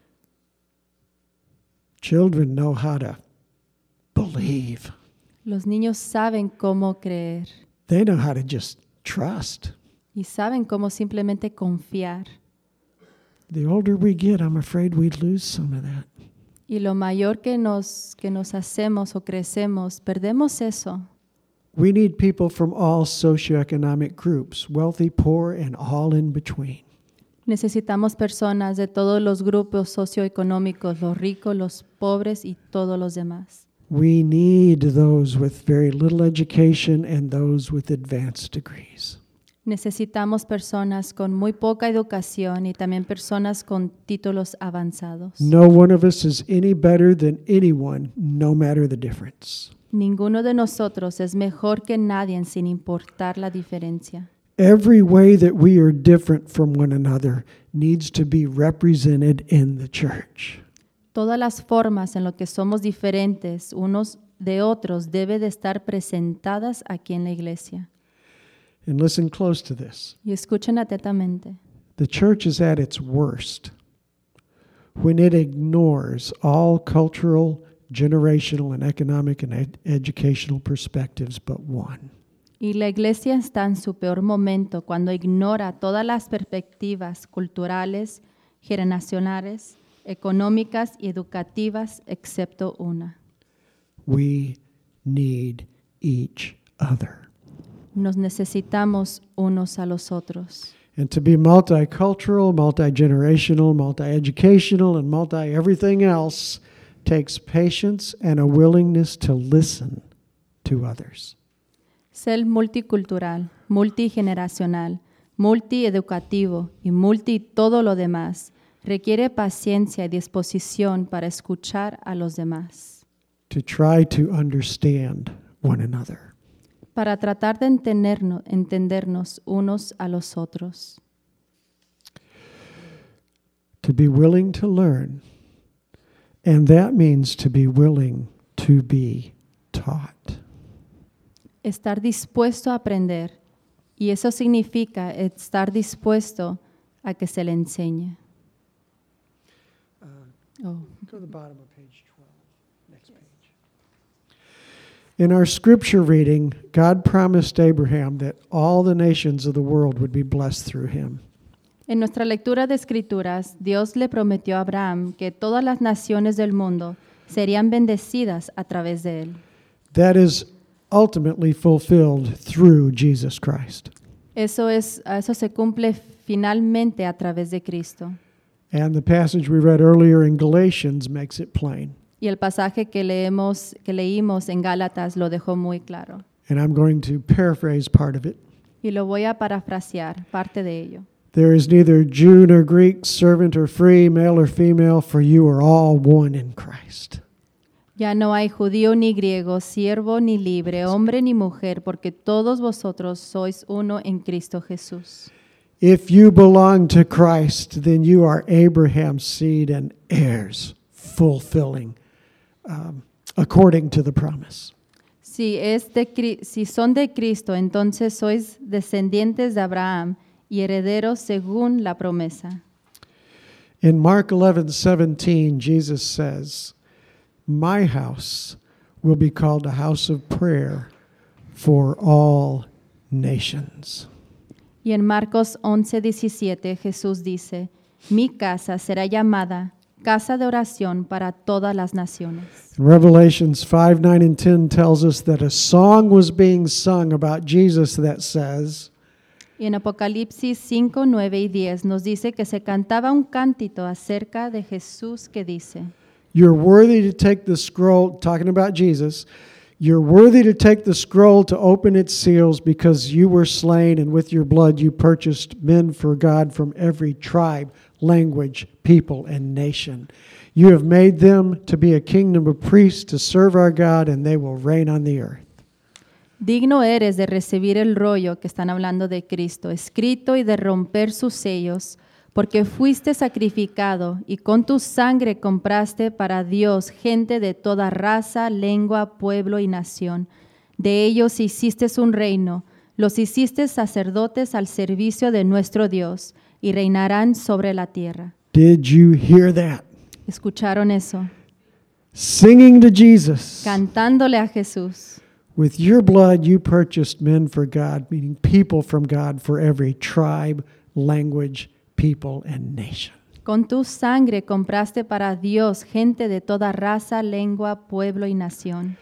Children know how to believe. Los niños saben cómo creer They know how to just trust. y saben cómo simplemente confiar. The older we get, I'm afraid we lose some of that. Y lo mayor que nos, que nos hacemos o crecemos, perdemos eso. We need people from all socioeconomic groups, wealthy, poor, and all in between. Necesitamos personas de todos los grupos socioeconómicos, los ricos, los pobres y todos los demás. We need those with very little education and those with advanced degrees. Necesitamos personas con muy poca educación y también personas con títulos avanzados. No one of us is any better than anyone, no matter the difference. Ninguno de nosotros es mejor que nadie sin importar la diferencia. Every way that we are different from one another needs to be represented in the church. Todas las formas en las que somos diferentes unos de otros debe de estar presentadas aquí en la iglesia. And listen close to this. Y escuchen atentamente. The church is at its worst when it ignores all cultural, generational, and economic and ed- educational perspectives but one. Y la iglesia está en su peor momento cuando ignora todas las perspectivas culturales, generacionales, económicas y educativas, excepto una. We need each other. Nos necesitamos unos a los otros. And to be multicultural, multi-generational, multi-educational, and multi-everything else takes patience and a willingness to listen to others. Ser multicultural, multigeneracional, multieducativo y multi todo lo demás requiere paciencia y disposición para escuchar a los demás. To try to understand one another. Para tratar de entendernos, entendernos unos a los otros. To be willing to learn. And that means to be willing to be taught. Estar dispuesto a aprender. Y eso significa estar dispuesto a que se le enseñe. Uh, Oh. Go to the bottom of page twelve. Next page. In our scripture reading, God promised Abraham that all the nations of the world would be blessed through him. En nuestra lectura de Escrituras, Dios le prometió a Abraham que todas las naciones del mundo serían bendecidas a través de él. That is ultimately fulfilled through Jesus Christ. Eso es, eso se cumple finalmente a través de Cristo. And the passage we read earlier in Galatians makes it plain. Y el pasaje que leemos, que leímos en Gálatas lo dejó muy claro. And I'm going to paraphrase part of it. Y lo voy a parafrasear, parte de ello. There is neither Jew nor Greek, servant or free, male or female, for you are all one in Christ. Ya no hay judío ni griego, siervo ni libre, hombre ni mujer, porque todos vosotros sois uno en Cristo Jesús. If you belong to Christ, then you are Abraham's seed and heirs, fulfilling um, according to the promise. Si, es de, si son de Cristo, entonces sois descendientes de Abraham y herederos según la promesa. In Mark eleven seventeen, Jesus says, "My house will be called a house of prayer for all nations." Y en Marcos once diecisiete Jesús dice, mi casa será llamada casa de oración para todas las naciones. Revelations five, nine, and ten tells us that a song was being sung about Jesus that says, Y en Apocalipsis cinco, nueve y diez nos dice que se cantaba un cántito acerca de Jesús que dice, "You're worthy to take the scroll," talking about Jesus, "you're worthy to take the scroll to open its seals because you were slain and with your blood you purchased men for God from every tribe, language, people, and nation. You have made them to be a kingdom of priests to serve our God, and they will reign on the earth." digno eres de recibir el rollo que están hablando de Cristo, escrito y de romper sus sellos, porque fuiste sacrificado y con tu sangre compraste para Dios gente de toda raza, lengua, pueblo y nación. De ellos hiciste un reino, los hiciste sacerdotes al servicio de nuestro Dios y reinarán sobre la tierra. Did you hear that? ¿Escucharon eso? Singing to Jesus. Cantándole a Jesús. With your blood you purchased men for God, meaning people from God for every tribe, language, people, and nation. Con tu sangre compraste para Dios gente de toda raza, lengua, pueblo y nación.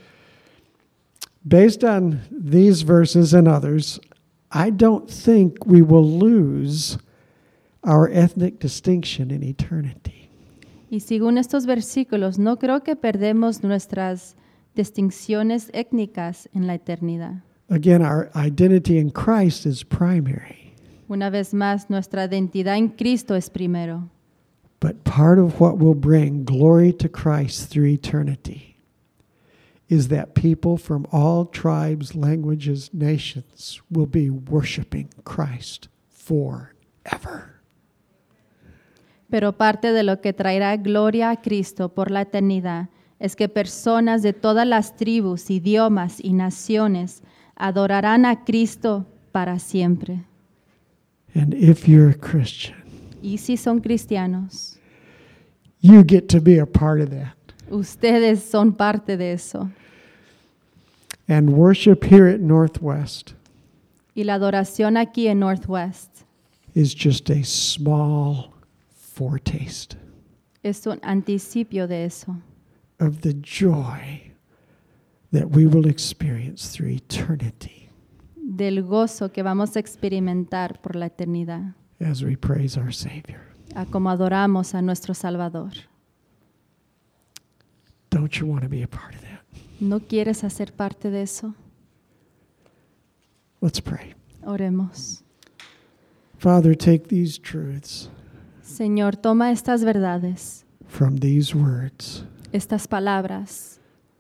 Based on these verses and others, I don't think we will lose our ethnic distinction in eternity. Y según estos versículos, no creo que perdemos nuestras distinciones étnicas en la eternidad. Again, our identity in Christ is primary. Una vez más, nuestra identidad en Cristo es primero. But part of what will bring glory to Christ through eternity is that people from all tribes, languages, nations will be worshiping Christ forever. Pero parte de lo que traerá gloria a Cristo por la eternidad es que personas de todas las tribus, idiomas y naciones adorarán a Cristo para siempre. And if you're a Christian, Y si son cristianos, you get to be a part of that. ustedes son parte de eso. And worship here at Northwest Y la adoración aquí en Northwest is just a small foretaste es un anticipio de eso, of the joy that we will experience through eternity del gozo que vamos a experimentar por la eternidad, as we praise our Savior. a como adoramos a nuestro Salvador. Don't you want to be a part of that? ¿No quieres hacer parte de eso? Let's pray. Oremos. Father, take these truths Señor, toma estas verdades, from these words. estas palabras,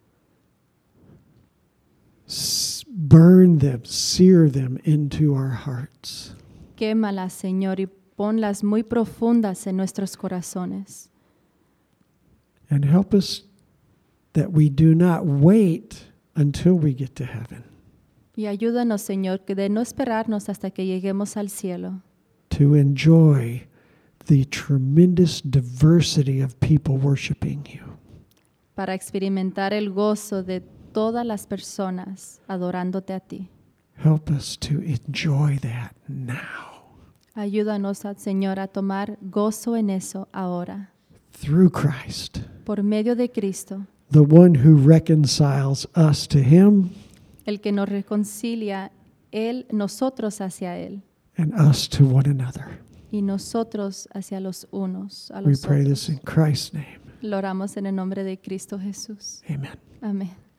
S- burn them, sear them into our hearts. quémalas, Señor, y ponlas muy profundas en nuestros corazones. And help us that we do not wait until we get to heaven Y ayúdanos, Señor, que de no esperarnos hasta que lleguemos al cielo, to enjoy the tremendous diversity of people worshiping you. para experimentar el gozo de todas las personas adorándote a ti. Help us to enjoy that now Ayúdanos, Señor, a tomar gozo en eso ahora, through Christ, por medio de Cristo, the one who reconciles us to him el que nos reconcilia, Él, nosotros hacia Él, and us to one another. y nosotros hacia los unos, a We los pray otros. this in Christ's name. Lo oramos en el nombre de Cristo Jesús. Amen. Amén.